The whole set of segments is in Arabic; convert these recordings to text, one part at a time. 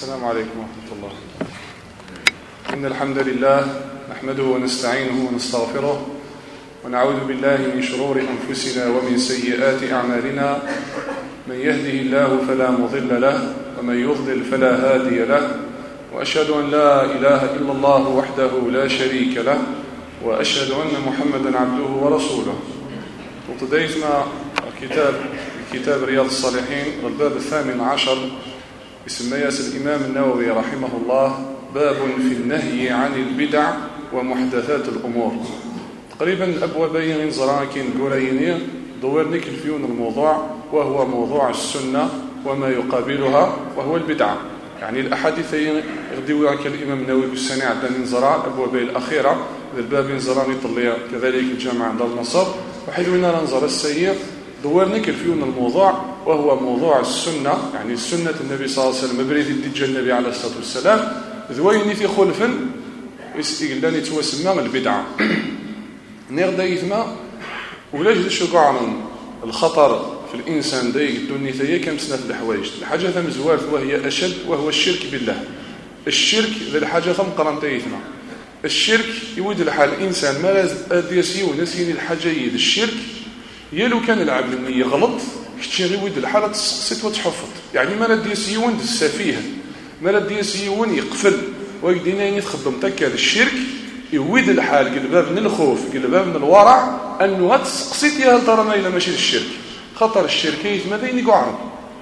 السلام عليكم ورحمة الله. إن الحمد لله نحمده ونستعينه ونستغفره ونعوذ بالله من شرور أنفسنا ومن سيئات أعمالنا. من يهده الله فلا مضل له ومن يضلل فلا هادي له، وأشهد أن لا إله إلا الله وحده لا شريك له، وأشهد أن محمدا عبده ورسوله. وتديتنا كتاب رياض الصالحين الباب 18 بسمياس الإمام النووي رحمه الله، باب في النهي عن البدع ومحدثات الأمور. تقريبا أبوابين زراكين قوليني دورنك الفيون الموضوع، وهو موضوع السنة وما يقابلها وهو البدعة. يعني الأحاديث يغديوها كالإمام النووي بالسنة عندنا ننزرع الأبوابين الأخيرة الباب ينزرع يطلع كذلك الجامعة عند النصر، وحيثنا ننظر السيء دورنك الفيون الموضوع وهو موضوع السنة، يعني سنة النبي صلى الله عليه وسلم بريد الدجال النبي عليه الصلاة والسلام ذويني في خلفا يستقلاني توسمى البدعة نغدا يثما ولاش الشقعن الخطر في الإنسان دايق الدنيا ثيا كمسنا في الحوايج الحاجة ثم زوارث وهي أشد، وهو الشرك بالله. الشرك ذي الحاجة ثم قرن تيثما الشرك يود الحال الإنسان ما لازم يسيو نسيني الحاجة يد الشرك يلو كان العبد النية غلط كتشي يود الحالة تسقسيت وتحفظ، يعني ما لدي يسيون السفيه ما لدي يسيون يقفل ويقدينا يتخدم تك هذا الشرك يود الحال قلباب من الخوف قلباب من الورع أنه تسقسيت يا هل ترى ما إلا ماشي الشرك خطر الشرك ماذا ينقعن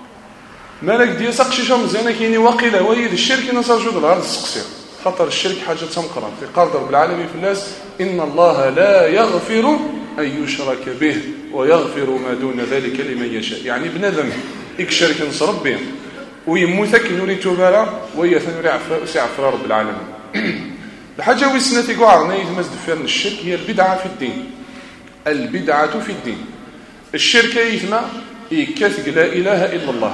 مالك دي سقشي شام زينا كيني وقيلة ويد الشرك نصر جود الأرض سقسير خطر الشرك حاجة تمقرن في قال رب العالمين في الناس إن الله لا يغفر أن يشرك به ويغفر ما دون ذلك لمن يشاء. يعني بنادم يكشرك نصر ربه ويموتك نوري توبالا ويثنوري عفر رب العالمين. الحاجة ويسنتي قعرنا يتمزد فيرن الشرك هي البدعة في الدين. البدعة في الدين الشرك يثنى يكثق لا إله إلا الله،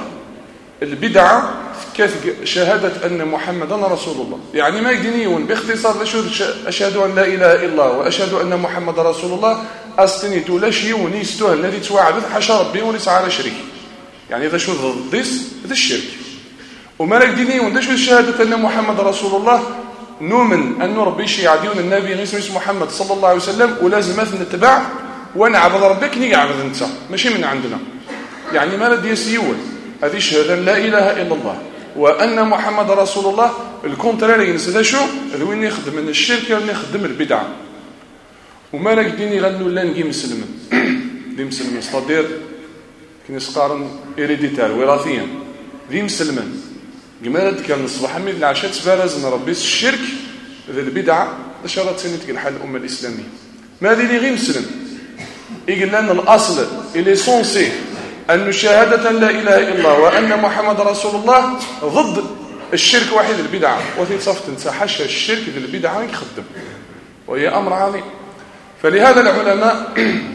البدعة كثق شهادة أن محمدا رسول الله. يعني ما يدينيون باختصار أشهد أن لا إله إلا الله وأشهد أن محمد رسول الله أستنيت ولا شيء ونيستوها الذي توعبت حشا ربي وليس على شريك. يعني إذا شو ضديس هذا الشرك. وما يدينيون ده شو شهادة أن محمد رسول الله نؤمن أن ربي شي يعديون النبي اسمه محمد صلى الله عليه وسلم ولازم نتبع ونعبد ربك نعبد أنت ماشي من عندنا. يعني ما لدي يسيون هذه شهادة لا إله إلا الله وأن محمد رسول الله. الكونتراري نسدا شو وين يخدم من الشرك وين يخدم البدعة. وما لك ديني لأنه لا نجي مسلم دي مسلم صدير كنسقارن إريديتار وراثيا دي مسلم جمالة كان الصباح من العشاء تبارز من ربي الشرك ذي البدعة لشرط سنة الحال الأمة الإسلامية. ما ذي اللي غير مسلم يقول لنا الأصل اللي سونسي أن شهادة لا إله إلا الله وأن محمد رسول الله ضد الشرك واحد البدعة وفي صفت انسحش الشرك بالبدعة يخدم وهي أمر عظيم. فلهذا العلماء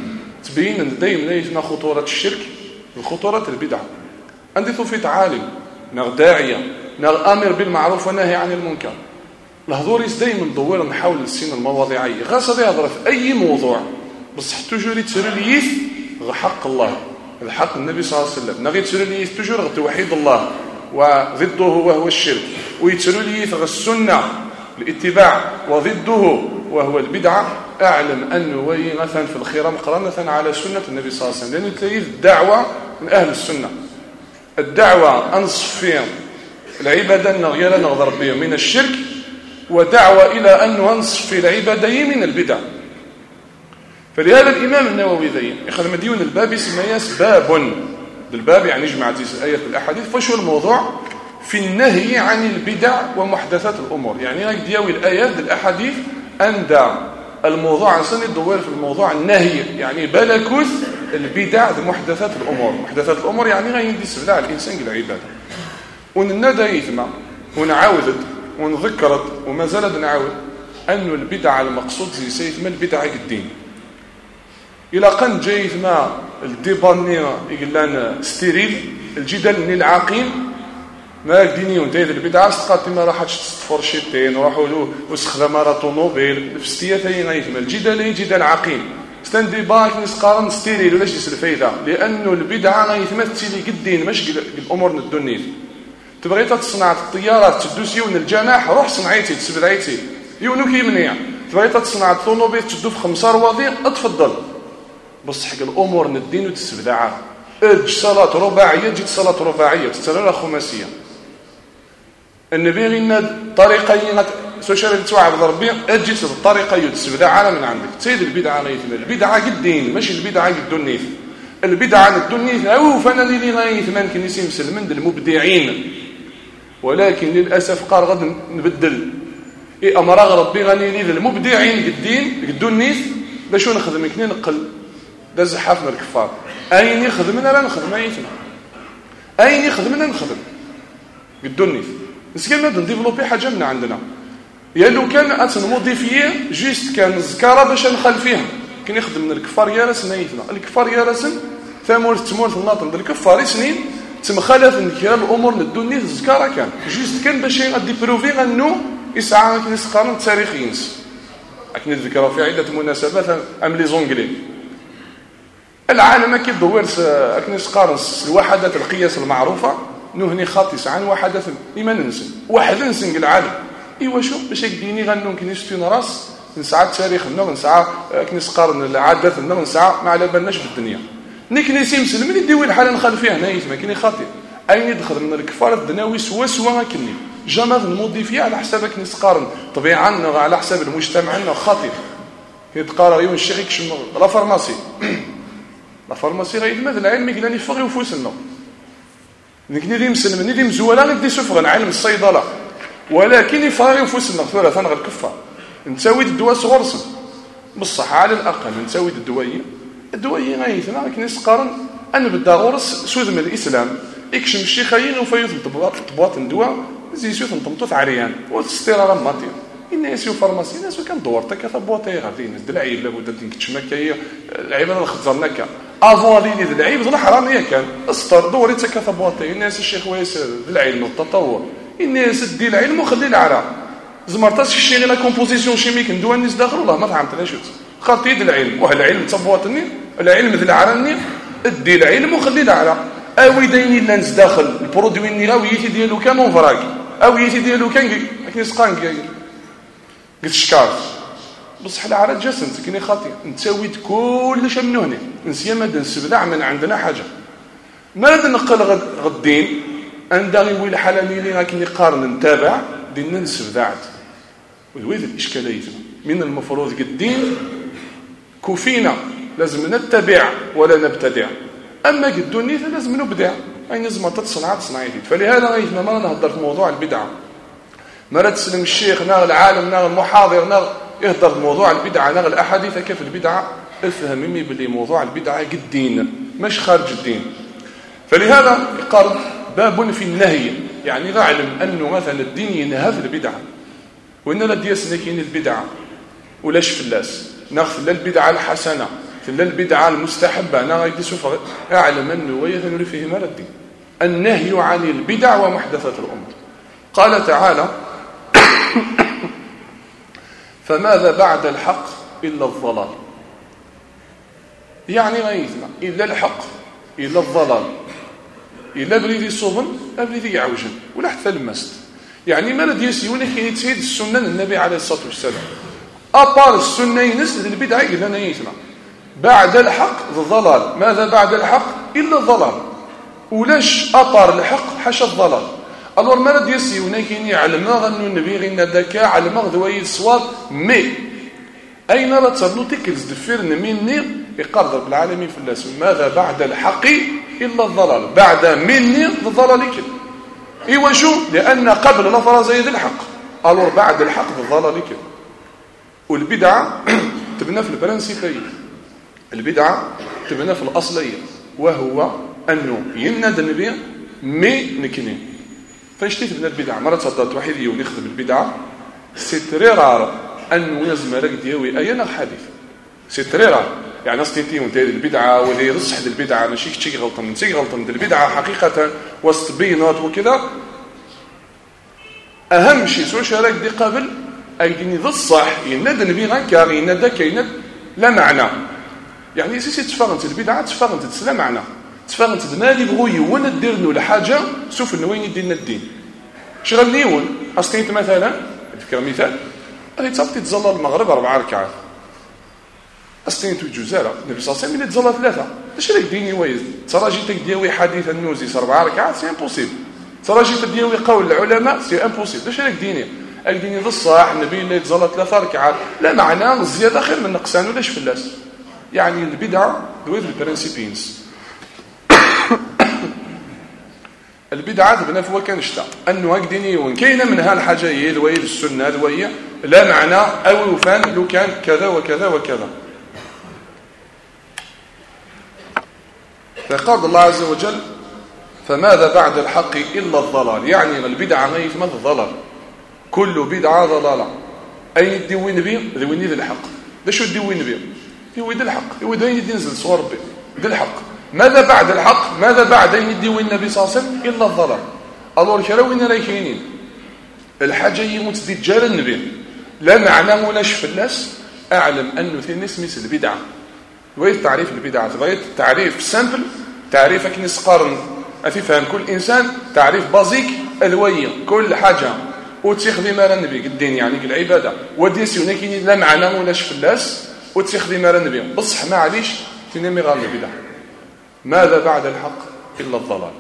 تبين دائما يجنا خطورة الشرك وخطورة البدعة. عندي في عالم نغ داعية نغ أمر بالمعروف والنهي عن المنكر الهضور دائما ندور نحاول السن المواضيعية غاصة يهضر في أي موضوع بصح تجوري تسرليث حق الله الحق النبي صلى الله عليه وسلم نغي تسرليث تجور توحيد الله وضده وهو الشرك ويتسرليث السنة الاتباع وضده وهو البدعة. أعلم أنه مثلا في الخيرة مقرنة على سنة النبي صلى الله عليه وسلم لأنه تلاقيه الدعوة من أهل السنة. الدعوة أنصف فيها العبادة نغير نغضر بهم من الشرك ودعوة إلى أن ننصف في العبادة من البدع. فلهذا الإمام النووي ذي يخل مديون الباب سمياس باب الباب يعني جمعت الآيات بالأحاديث فشو الموضوع في النهي عن البدع ومحدثات الأمور. يعني هناك دياوي الآيات بالأحاديث أندى الموضوع عن سنة الدوار في الموضوع النهي يعني بلكوث البدع محدثات الأمور. محدثات الأمور يعني غير يستبدع الإنسان العبادة وننادى يثمع ونعاودت ونذكرت وما زالت نعاود أن البدع المقصود زي سيثما البدع الدين إلى قن جايث ما الديباني يقول لنا ستيريل الجدل العقيم ما دينيون تايد البدعة استقالت ما راحتش تستفر شيتين وراحوا له واستخدم مرة طوموبيل في ثاني غيثما الجدل جدل عقيم ستاندي باك نسقارن ستيريل ولاش يسل الفايدة لأنه البدعة غيثما تسيلي قدين مش الأمور الدنيا تبغي تصنع الطيارات تدوس يون الجناح روح صنعيتي تسبدعيتي يونو كيمنيا. تبغي تصنع الطوموبيل تدو في 5 رواضيع اتفضل. بصح حق الامور ندين وتسبدعها. اج صلاه رباعيه جيت صلاه رباعيه تستمر خماسيه. النبي لنا طريقين سوشيال توعب ربي اجيت الطريقه يتسبدع على من عندك. سيد البدعه غيثنا البدعه قدين ماشي البدعه قدونيث. البدعه قدونيث او فانا اللي غايث ما كنيسي مسلمين المبدعين. ولكن للاسف قال غد نبدل امر ربي غني لي المبدعين قدين قدونيث باش نخدم كني نقل دا زحافنا الكفار. اين يخدمنا لا نخدم ايتنا اين يخدمنا نخدم قدونيث. مسكين نبدا نديفلوبي حاجه من عندنا يا لو كان اتنموديفيه جيست كان الزكاره باش نخل فيها كان يخدم من الكفار يا راس نيتنا الكفار يا راس ثمور الناطن الكفار سنين تمخالف كير الامور ندوني الزكاره كان جيست كان باش غادي بروفي انه يسعى نسقارن تاريخيين لكن نذكر في عده مناسبات ام لي زونغلي العالم كيدور اكن نسقارن الوحدات القياس المعروفه نهني خاطس عن وحدات ايمان ننسى واحد ننسى العالم ايوا شو باش يديني غنون كنيستين راس نسعى التاريخ نسعى كنسقارن العادات نسعى ما على بالناش بالدنيا نكنيسي مسلم اللي ديوي الحاله نخال فيها هنايا ما كاين خاطئ اين يدخل من الكفار الدناوي سوا كني جامع الموديفيا على حساب كنسقارن طبيعه على حساب المجتمع خاطئ يتقارن يوم الشيخ يكشم لا فارماسي غير ماذا العلم يقلاني فغي وفوسنا نكني دي مسلم ندي مزولا ندي سفغ علم الصيدله ولكن يفاري وفوسنا ثلاثه غير الكفار نساوي الدواء صغرسن بالصح على الاقل نساوي الدواء غايثنا كنسقارن ان بدا غورس سوذ من الاسلام يكشم الشيخين وفيض طبواط الدواء زي سوث نطمطوث عريان واستراره ماتير الناس فارماسي الناس كان دورتك كثبوتي غادي العيب لابد تنكتشمك هي العيب هذا خزرناك افون لي العيب ظل حراميه كان استر دورتك كثبوتي الناس الشيخ ويس العلم والتطور الناس دي العلم وخلي العرا زمرتاش الشيء لا كومبوزيسيون شيميك ندوى الناس داخل والله ما فهمت شوت خاطي العلم وهل العلم تبواتني العلم ذي العراني ادي العلم وخلي العرا اوي دايني الناس داخل البرودوي النغاويتي ديالو كان اونفراك اويتي ديالو كان كنسقان قلت شكار بصح العرا جسنت كني خاطي نتساويت كلش من هنا نسيا ما نسبدع من عندنا حاجه ما نقل غدين عندها ويل حلالي اللي غاكني قارن نتابع دينا نسبدعت وهذه الاشكاليه من المفروض الدين كفينا لازم نتبع ولا نبتدع اما قدوني لازم نبدع اي لازم تصنع جديد فلهذا غيثنا ما نهضر في موضوع البدعه ما تسلم الشيخ ناغ العالم ناغ المحاضر ناغ يهضر في موضوع البدعه ناغ الاحاديث كيف البدعه افهمي باللي موضوع البدعه قدين مش خارج الدين فلهذا يقال باب في النهي يعني نعلم انه مثلا الدين ينهى في البدعه وان لا دياسنا كاين البدعه ولاش فلاس ناخذ البدعه الحسنه في البدعه المستحبه انا غادي نشوف اعلم انه ويثن فيه ما الدين النهي عن البدع ومحدثات الامور قال تعالى فماذا بعد الحق الا الضلال يعني غيثنا الا الحق الا الضلال الا بريدي صوبن بريدي يعوجن ولا حتى المست يعني ما ردي يسيوني كي تسيد السنه النبي عليه الصلاه والسلام ابار السنه ينس البدعه الا نيتنا بعد الحق الضلال ماذا بعد الحق الا الضلال ولاش ابار الحق حاشا الضلال الور ما ردي يسيوني كي يعلم انه النبي غير ذكاء على مغدوي الصواب مي اين لا تصلوا تكلز دفير مني يقرر بالعالمين في الناس ماذا بعد الحق الا الضلال بعد مني الضلال كده ايوا شو لان قبل لفظ زي الحق الور بعد الحق الضلال كده والبدعه تبنى في البرنسيبيه البدعه تبنى في الاصليه وهو انه يند النبي مي نكني فاش تبنى البدعه مره تصدرت واحد يخدم البدعه سي تري رار انه يزم راك ديوي اينا حديث سي تري رار يعني استنتي وانت البدعه واللي يصح البدعه ماشي شي غلطه من شي غلطه من البدعه حقيقه وسط بينات وكذا اهم شيء سو شارك دي قبل ايديني ذا الصح يند النبي غنكار يند كاين لا معنى يعني سي تفرنت البدعه تفرنت لا معنى تفاغنت دمالي بغوي وانا دير له الحاجه سوف انه وين يدينا الدين شغل نيون اصليت مثلا فكره مثال غادي تصلي تزلى المغرب 4 ركعات اصليت جزاله النبي صلى الله عليه وسلم تزلى 3 اش راك ديني وايز تراجيتك دياوي حديث النوزي 4 ركعات سي امبوسيبل تراجيتك دياوي قول العلماء سي امبوسيبل اش راك ديني الديني بالصح النبي اللي تزلى 3 ركعات لا معناه الزياده خير من النقصان ولاش فلاس يعني البدعه دويز البرانسيبينز البدعه تبنى فوا كنشتا انه هكديني وين كاينه منها الحاجه هي الويل السنه الويه لا معنى او فان لو كان كذا وكذا وكذا فقال الله عز وجل فماذا بعد الحق الا الضلال يعني البدعه غير ما الضلال كل بدعه ضلاله اي ديوين بي ذويني الحق ده شو ديوين بي يويد الحق يويد وين ينزل صور ربي ده الحق ماذا بعد الحق ماذا بعد ان يديو النبي صلى الله عليه وسلم الا الضلال الور كراوين راي كاينين الحاجه يموت دجال النبي لا معنى ولاش فلاس اعلم انه في نسميس البدعه وين تعريف البدعه بغيت تعريف سامبل تعريفك نسقارن افهم كل انسان تعريف بازيك الويه كل حاجه وتخدم على النبي الدين يعني العباده وديسيونا كاينين لا معنى ولاش فلاس وتخدم على النبي بصح ما عليش تنمي غير البدع ماذا بعد الحق إلا الضلال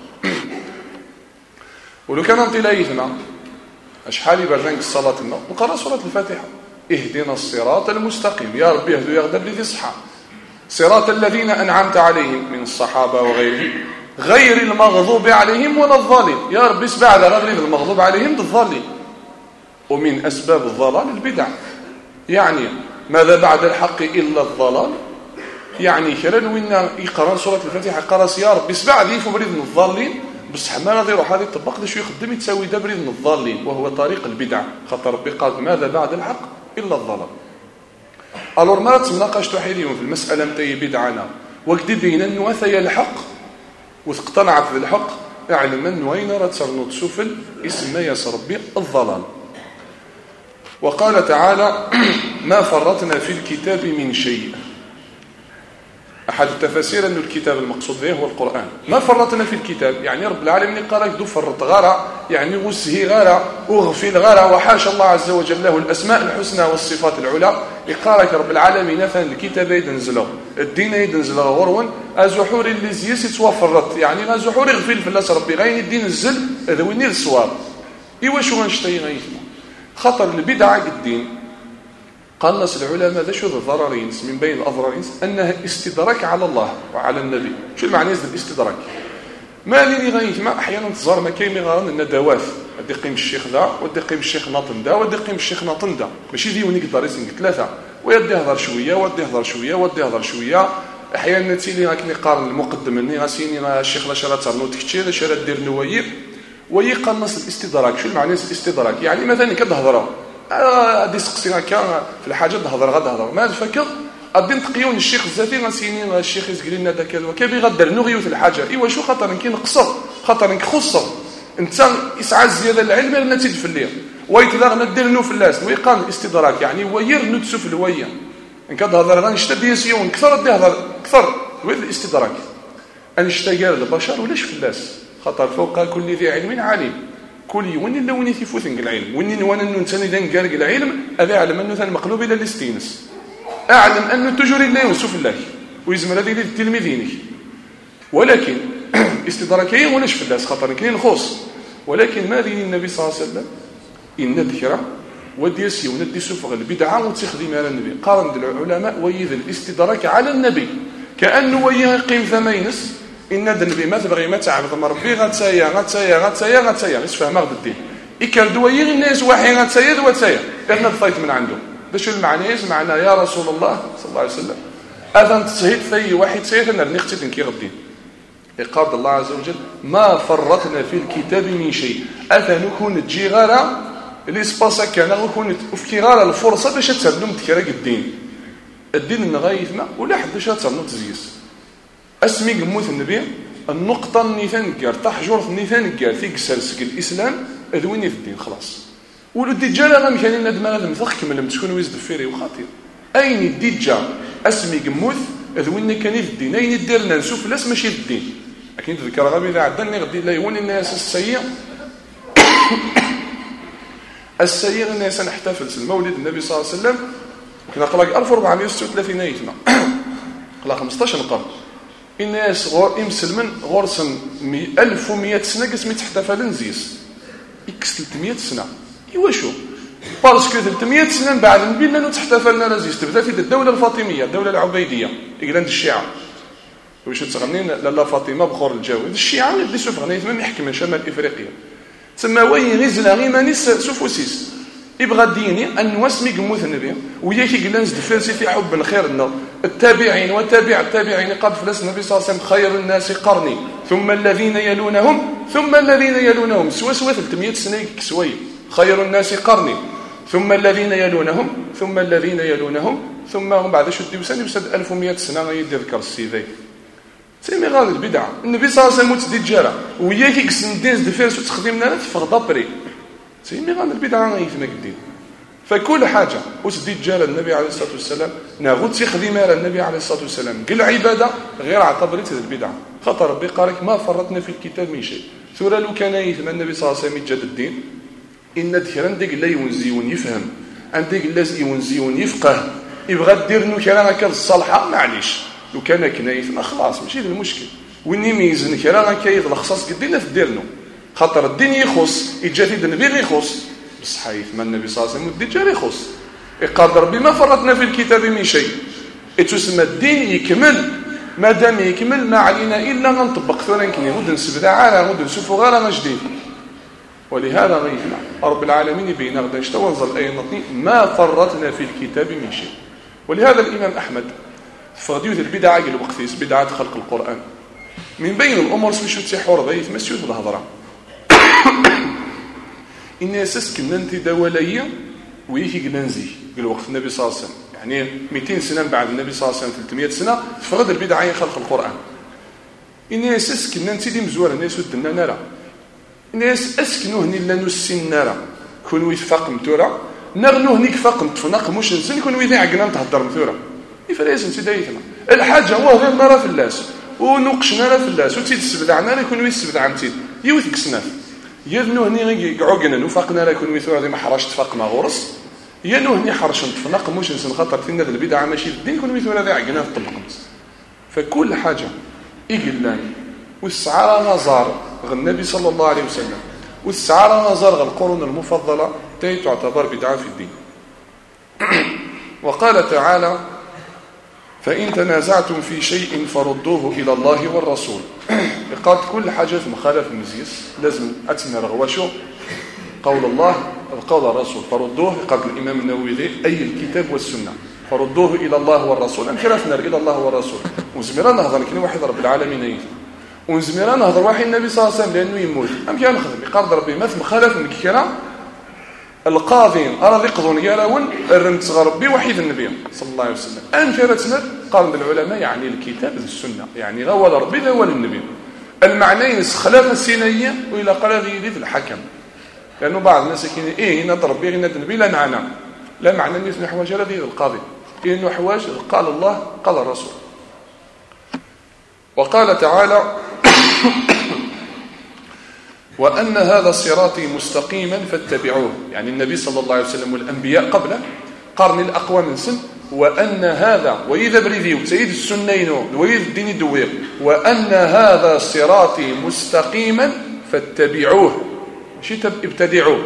ولو كان انت لايثنا اشحال برنامج الصلاة نقرأ سورة الفاتحة اهدنا الصراط المستقيم يا ربي اهدوا يا غدب لذي صحة صراط الذين أنعمت عليهم من الصحابة وغيرهم غير المغضوب عليهم ولا الضالين يا ربي اسبع غير المغضوب عليهم الضالين ومن أسباب الضلال البدع يعني ماذا بعد الحق إلا الضلال يعني كرا وين يقرا سوره الفاتحه قرا يا ربي سبع لي فبريد من الضالين بصح ما غادي يروح هذه يطبق له شو يخدم يتساوي بريد من الضالين وهو طريق البدع خاطر ربي قال ماذا بعد الحق الا الضلال الور ما تناقشتوا حاليا في المساله نتاع بدعنا وقد بين انه وثي الحق واقتنعت بالحق اعلم انه وين راه تصرنوت سفل اسم ما يس ربي الضلال وقال تعالى ما فرطنا في الكتاب من شيء أحد التفاسير أن الكتاب المقصود به هو القرآن ما فرطنا في الكتاب يعني رب العالمين قال دو فرط غارة يعني وسهي غارة أغفل غارة وحاشا الله عز وجل له الأسماء الحسنى والصفات العلى يقال رب العالمين مثلا الكتاب يدنزله الدين يدنزله غرون أزحور اللي زيس يتوفرط يعني أزحور يغفل في الله ربي غين الدين الزل هذا وين الصواب إيوا شو غنشتي غيثنا خطر البدعة الدين قال ناس العلماء ذا شو الضررين من بين الأضرارين أنها استدراك على الله وعلى النبي شو المعنى الاستدراك ما لي غايث ما أحيانا تزار ما كاين غير الندوات ودي قيم الشيخ ذا ودي قيم الشيخ ناطن ذا ودي قيم الشيخ ناطن ذا ماشي ديوني يقدر يسنق 3 ويدي يهضر شويه ودي يهضر شويه ودي يهضر شويه احيانا تيلي راكني قارن المقدم مني غاسيني الشيخ لا شرا ترنوت كثير شرا دير نواير ويقنص الاستدراك شو المعنى الاستدراك يعني مثلا كتهضروا غادي سقسي هكا في الحاجه تهضر غتهضر ما تفكر غادي نتقيون الشيخ الزاتي غاسيني الشيخ يسقل لنا داك وكبي غدر نغيو في الحاجه ايوا شو خاطر كاين قصر خاطر خصر انت يسعى الزياده العلم لا تدفل ليه ويتلا ندير نو في اللاس ويقال الاستدراك يعني وير نتسو في الويه ان كتهضر غنشتد يسيون كثر يهضر كثر وين الاستدراك ان اشتغل البشر ولاش في اللاس خاطر فوق كل ذي علم عليم كل وين الا وين يفوتن العلم وين وانا ننسى اذا نقرق العلم هذا يعلم انه ثاني مقلوب الى الاستينس اعلم انه تجري الله يوسف الله ويزمر هذه للتلميذين ولكن استدراكيه ولاش في اللاس خاطر كاين الخوص ولكن ما دين النبي صلى الله عليه وسلم ان الذكر وديسي وندي سفغ البدعه وتخدم على النبي قارن العلماء ويذ الاستدراك على النبي كانه ويه قيم ثمينس ان النبي ما تبغي ما تعبد ربي غتسايا اسفهم غد الدين يكرد ويه الناس وحي غتسايا وتسايا لان الفايت من عنده باش المعنى معنى يا رسول الله صلى الله عليه وسلم اذن تصهيد في واحد سيدنا نختي كي غدين قال الله عز وجل ما فرطنا في الكتاب من شيء اثنكون تجي غير اللي سباسا كان غنكون في غير الفرصه باش تسلم تكرا الدين نغايث ما ولا حد باش تصنو تزيس اسمي قموت النبي النقطه النيثان كار تحجر النيثان كار في سلسك الاسلام اذويني في الدين خلاص والدجال راه مكان لنا دماغ المثق كمل تكون ويزد فيري وخاطر اين الدجال اسمي قموت اذويني كان في الدين اين ديرنا نشوف لاس ماشي في الدين لكن تذكر غبي إذا عدني غدي لا يوني الناس السيء السيء الناس نحتفل المولد النبي صلى الله عليه وسلم كنا قلق 1436 يتنا قلق 15 قرن الناس مسلمين غورسن 1100 سنة قسمي تحتفل نزيس إكس 300 سنة إيوا شو باسكو 300 سنة بعد نبي لنا تحتفلنا نزيس تبدا في الدولة الفاطمية الدولة العبيدية إقلان الشيعة واش تغنين لالا فاطمة بخور الجاود الشيعة اللي سوف غنيت من يحكم من شمال إفريقيا تسمى وين غزلا غي ماني سوفوسيس يبغى ديني أن واسمي قموث النبي وياك يقلان زد فلسي في حب الخير النار التابعين وتابع التابعين قد فلس النبي صلى الله عليه وسلم خير الناس قرني ثم الذين يلونهم ثم الذين يلونهم سوا 300 سنة كسوي خير الناس قرني ثم الذين يلونهم ثم الذين يلونهم ثم هم بعد شو ديوسان يوسد 1100 سنة يذكر السيفي سيمي غادي البدعة النبي صلى الله عليه وسلم متدي جارة وياك يكسن دينز دفيرس وتخدمنا تفغ ضبري سيمي غادي البدعة غيثنا قدين فكل حاجة وتدي جارة النبي عليه الصلاة والسلام ناغد تخدم على النبي عليه الصلاة والسلام قل عبادة غير اعتبرت البدعة خاطر ربي قالك ما فرطنا في الكتاب من شيء ثورة لو كان يثنى النبي صلى الله عليه وسلم يتجد الدين إن ذكر عندك لا يونزيون يفهم عندك لا يونزيون يفقه يبغى دير نكرة هكا الصالحة معليش لو كان كنايثنا خلاص ماشي المشكل وين يميز نكرة هكا الخصاص قدينا في ديرنا خاطر الدين يخص يجاتي النبي يخص بصح ما النبي صلى الله عليه وسلم الدين يخص يقدر بما فرطنا في الكتاب من شيء تسمى الدين يكمل ما دام يكمل ما علينا إلا غنطبق ثورا كني غد نسبدا على غد نشوفوا غير جديد ولهذا غيثنا رب العالمين يبين غدا اشتوى نزل أي نطني ما فرطنا في الكتاب من شيء ولهذا الإمام أحمد فغديوث البدعة قال وقتيس بدعة خلق القرآن من بين الأمور سمشو تسيحور ضيث مسيوث الهضرة إني أساس كنا انت دولية ويكي قلنزي قال وقت النبي صلى الله عليه وسلم يعني 200 سنة بعد النبي صلى الله عليه وسلم 300 سنة فغد البدعة خلق القرآن إني أساس كنا انت دي مزورة الناس ودنا نرى الناس أسكنوه نلا نسين نرى كونوا يتفاقم تورا نغنوه نيك فاقم تفناق مش نسن كونوا يذيع قنا نتهدر مثورة يفريس انت دايتنا الحاجة هو غير نرى في اللاس ونقشنا لا في اللاس وتيد السبدعنا لا يكونوا يسبدع نتيد يوثك سناف يذنوه ني قعوقنا نفاقنا لا يكونوا يثورة دي ما حراش تفاق ما غورس ينوه ني حرش نتفناق مش نسن خاطر فينا البدعة ماشي الدين يكونوا يثورة دي عقنا تطبقمت فكل حاجة إقلاني والسعارة نظار النبي صلى الله عليه وسلم والسعارة نظر القرون المفضلة تعتبر بدعة في الدين وقال تعالى فإن تنازعتم في شيء فردوه إلى الله والرسول قال كل حاجة في مخالف المزيس لازم أتنا رغوشو قول الله قول الرسول فردوه قال الإمام النووي أي الكتاب والسنة فردوه إلى الله والرسول أنكرفنا إلى الله والرسول وزميران هذا لكن واحد رب العالمين أيضا ونزميران هذا واحد النبي صلى الله عليه وسلم لأنه يموت أم كان خدم يقال ربي مثل مخالف من كلام القاضين أراد يقضون يراون الرمت ربي وحيد النبي صلى الله عليه وسلم أنكرتنا قال العلماء يعني الكتاب والسنة يعني غول ربي غول النبي المعنيين خلاف السينية وإلى قال ذي في الحكم لأنه بعض الناس يقولون إيه هنا ربي هنا النبي لا معنى لا معنى مثل حواج هذه القاضي إنه حواج قال الله قال الرسول وقال تعالى وأن هذا صراطي مستقيما فاتبعوه يعني النبي صلى الله عليه وسلم والأنبياء قبله قرن الأقوى من سن وأن هذا وإذا بريفيو سيد السنين وإذا الدين الدوير وأن هذا صراطي مستقيما فاتبعوه شيء ابتدعوه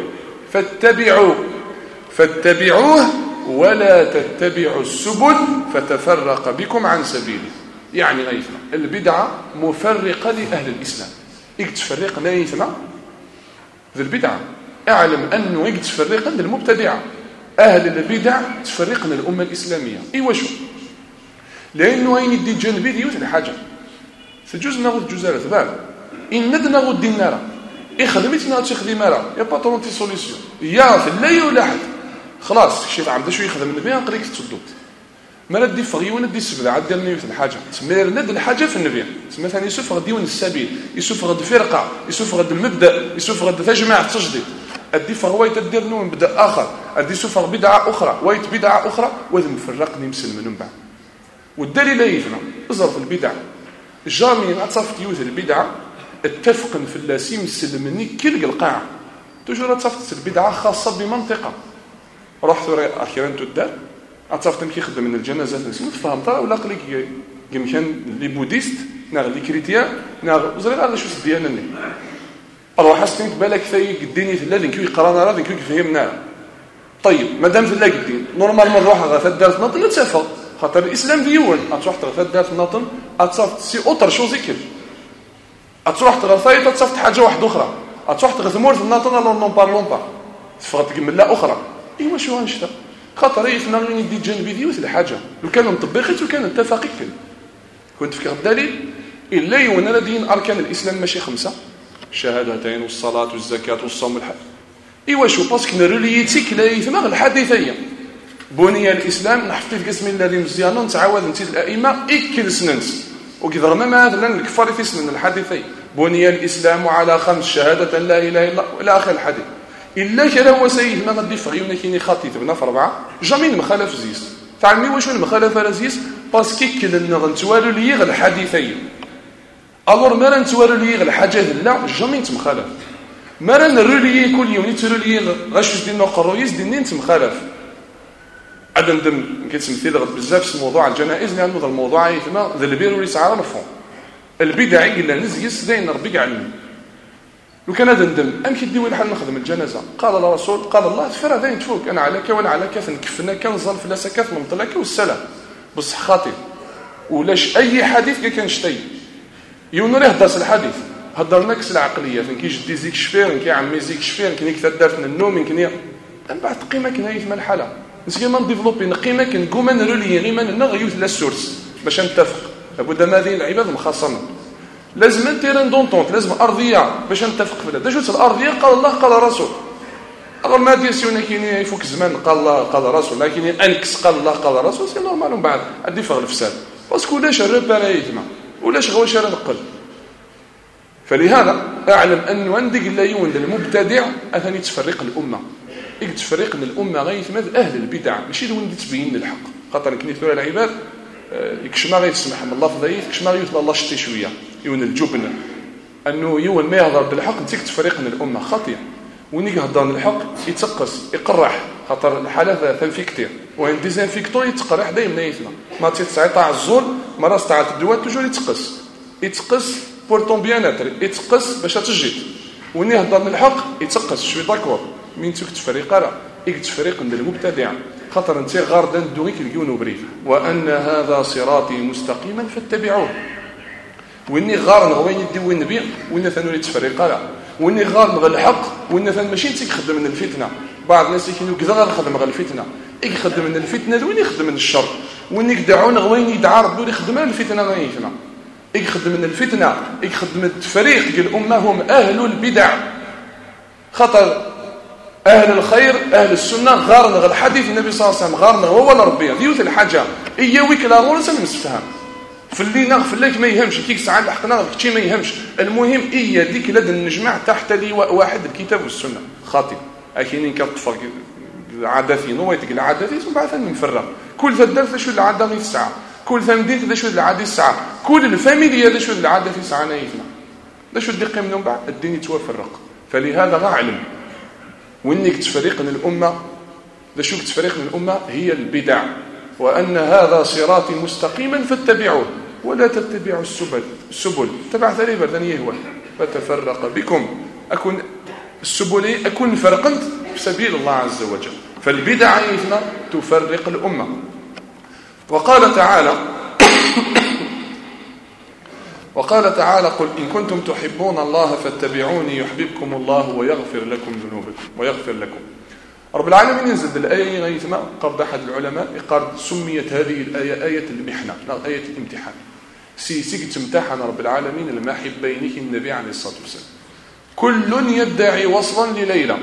فاتبعوه ولا تتبعوا السبل فتفرق بكم عن سبيله يعني غيثنا البدعة مفرقة لأهل الإسلام تفرق نايثنا ذي البدعة اعلم أنه تفرق للمبتدعة أهل البدع تفرقنا الأمة الإسلامية إيوا شو لأنه هين يدي جانبي ديوث الحاجة سجوز ناخذ جزالة بال إن ندنا غد النار إخدمتنا تخدم راه يا باترون تي سوليسيون يا في الليل ولا حد خلاص شي عم شو يخدم النبي نقريك تصدوت ما ندي فغي وندي السبل عاد ديال نيوث الحاجه تسمير ند الحاجه في النبي تسمى ثاني يوسف غدي ون السبيل يوسف غد فرقه يوسف غد المبدا يوسف غد تجمع تجديد ادي فغوي تدير نو مبدا اخر ادي يوسف بدعه اخرى ويت بدعه اخرى وذ مفرقني مسلم من بعد والدليل يفنا ازرف البدع جامي اتصفت يوث البدعه اتفقا في اللاسيم السلمني كل القاعه توجور اتصفت البدعه خاصه بمنطقه رحت اخيرا تدار اتصفت كيخدم من الجنازات نسمو فهمت ولا قليك كان لي بوديست ناغ لي كريتيان ناغ وزري غير شو ديالنا اروح حسيت بالك في الدين في الذي كي يقرانا راه كي فهمنا طيب مادام في الله الدين نورمالمون نروح غا دارت ناطن نتفق خاطر الاسلام ديول تروح غا دارت ناطن اتصفت سي اوتر شوز كيل تروح تغفايت تصفت حاجه واحده اخرى تروح تغثمور في الناطن نون بارلون با تفغت لا اخرى ايوا شو غنشتا خاطر يفنا غير ندي جانبي ديوث الحاجه لو كان نطبقت وكان اتفاقي كل كنت فكر الدليل الا يونا لدين اركان الاسلام ماشي 5 الشهادتين والصلاه والزكاه والصوم والحج ايوا شو باسكو نروليتيك لا يثمغ الحديثيه بني الاسلام نحفظ باسم الذي مزيان نتعاود نتي الائمه اكل سننس وكذا مثلا الكفار في سنن الحديثي بني الاسلام على 5 شهاده لا اله الا الله الى اخر الحديث الا كذا هو سيد ما غادي فغيونا كايني خاطي تبنا في 4 جامي المخالف زيس تعلمي واش المخالفه رزيس باسكو كلنا غنتوالو لي غير الحديثي الور ما نتوالو لي غير الحاجه لا جامي نتمخالف ما نرولي كل يوم نترولي غاش دينا قرويس دينين نتمخالف عاد ندم كتمثيل غد بزاف في موضوع الجنائز لانه هذا الموضوع يتما ذا البير ولي تعرف مفهوم البدعي الا نزيس داين ربي علم لو كان هذا ندم ام كيدي وين حال نخدم الجنازه قال الرسول قال الله تفرى داين تفوك انا عليك وانا عليك فنكفنا كنظل في لاسكات منطلق والسلام بصح خاطر ولاش اي حديث كنشتي يونري هداس الحديث هضرنا كس العقليه فين كيجدي زيك شفير كي عمي زيك شفير كي كتدار من النوم كني من بعد قيمه كنا يتم الحاله نسكي ما نديفلوبي قيمه كنقوم نرولي غير ما نغيوث لا سورس باش نتفق لابد ما هذه العباد مخاصمه لازم تيران دونطونت لازم ارضيه باش نتفق في هذا شوت الارضيه قال الله قال الرسول اغلب ما ديسيونا كاين يفوك الزمان قال الله قال الرسول لكن انكس قال الله قال الرسول سي نورمال من بعد عندي فغ الفساد باسكو لاش الريباري يتما ولاش غواش نقل فلهذا اعلم ان عندك لا يوند المبتدع اثني تفرق الامه تفرق الامه غيثمد اهل البدع ماشي وين تبين الحق خاطر كني ثورة العباد يكشما غيسمح من الله فضيف يكشما غيث الله شتي شويه يون الجبن انه يون ما يهضر بالحق انت تفرق الامه خطير وين يهضر الحق يتقص يقرح خاطر الحالات ثان في كثير وين ديزانفيكتو يتقرح دائما يثنى ما تاع الزول مرات تاع الدواء توجور يتقص بور طون بيان اتر يتقص باش تجيت وين يهضر الحق يتقص شوي داكور من توك تفريق راه تفريق من المبتدع خاطر انت غارد ندويك الكيون بريف وان هذا صراطي مستقيما فاتبعوه واني غار نغوين يدي وين نبي وين ثاني تفريق راه واني غار نغ الحق وين ثاني ماشي انت تخدم من الفتنه بعض الناس كانوا كذا غير خدم غير الفتنه يخدم من الفتنه وين يخدم من الشر وين يدعون غوين يدعى ربي يخدم من الفتنه غيثنا يخدم من الفتنه يخدم من التفريق ديال الامه هم اهل البدع خاطر اهل الخير اهل السنه غارنا الحديث النبي صلى الله عليه وسلم غارنا هو ولا ربي ديوث الحاجه هي ويك لا غورس نمسفهم في اللي نغفل لك ما يهمش كيك ساعات لحقنا كشي ما يهمش المهم هي ديك لد نجمع تحت لواء واحد الكتاب والسنه خاطئ اكينين كتفرق العادتين ويتك العادتين ومن بعد نفرق كل ثدار شو العاده غير ساعه كل ثمدين ذا شو العاده ساعه كل الفاميليا ذا شو العاده في ساعه نايفنا ذا شو الدقه من بعد الدين يتفرق فلهذا غاعلم وانك تفرقنا الامه ذا شو تفرقنا الامه هي البدع وان هذا صراطي مستقيما فاتبعوه ولا تتبعوا السبل تبع ثري بردنيه هو فتفرق بكم اكون السبل اكون فرقنت في سبيل الله عز وجل فالبدع ايثنا تفرق الامه وقال تعالى قل إن كنتم تحبون الله فاتبعوني يحببكم الله ويغفر لكم ذنوبكم ويغفر لكم رب العالمين ينزل الآية غيثما قرد أحد العلماء قرد سميت هذه الآية آية المحنة لا آية الامتحان سيك تمتحن رب العالمين المحبينك النبي عليه الصلاة والسلام كل يدعي وصلا لليلى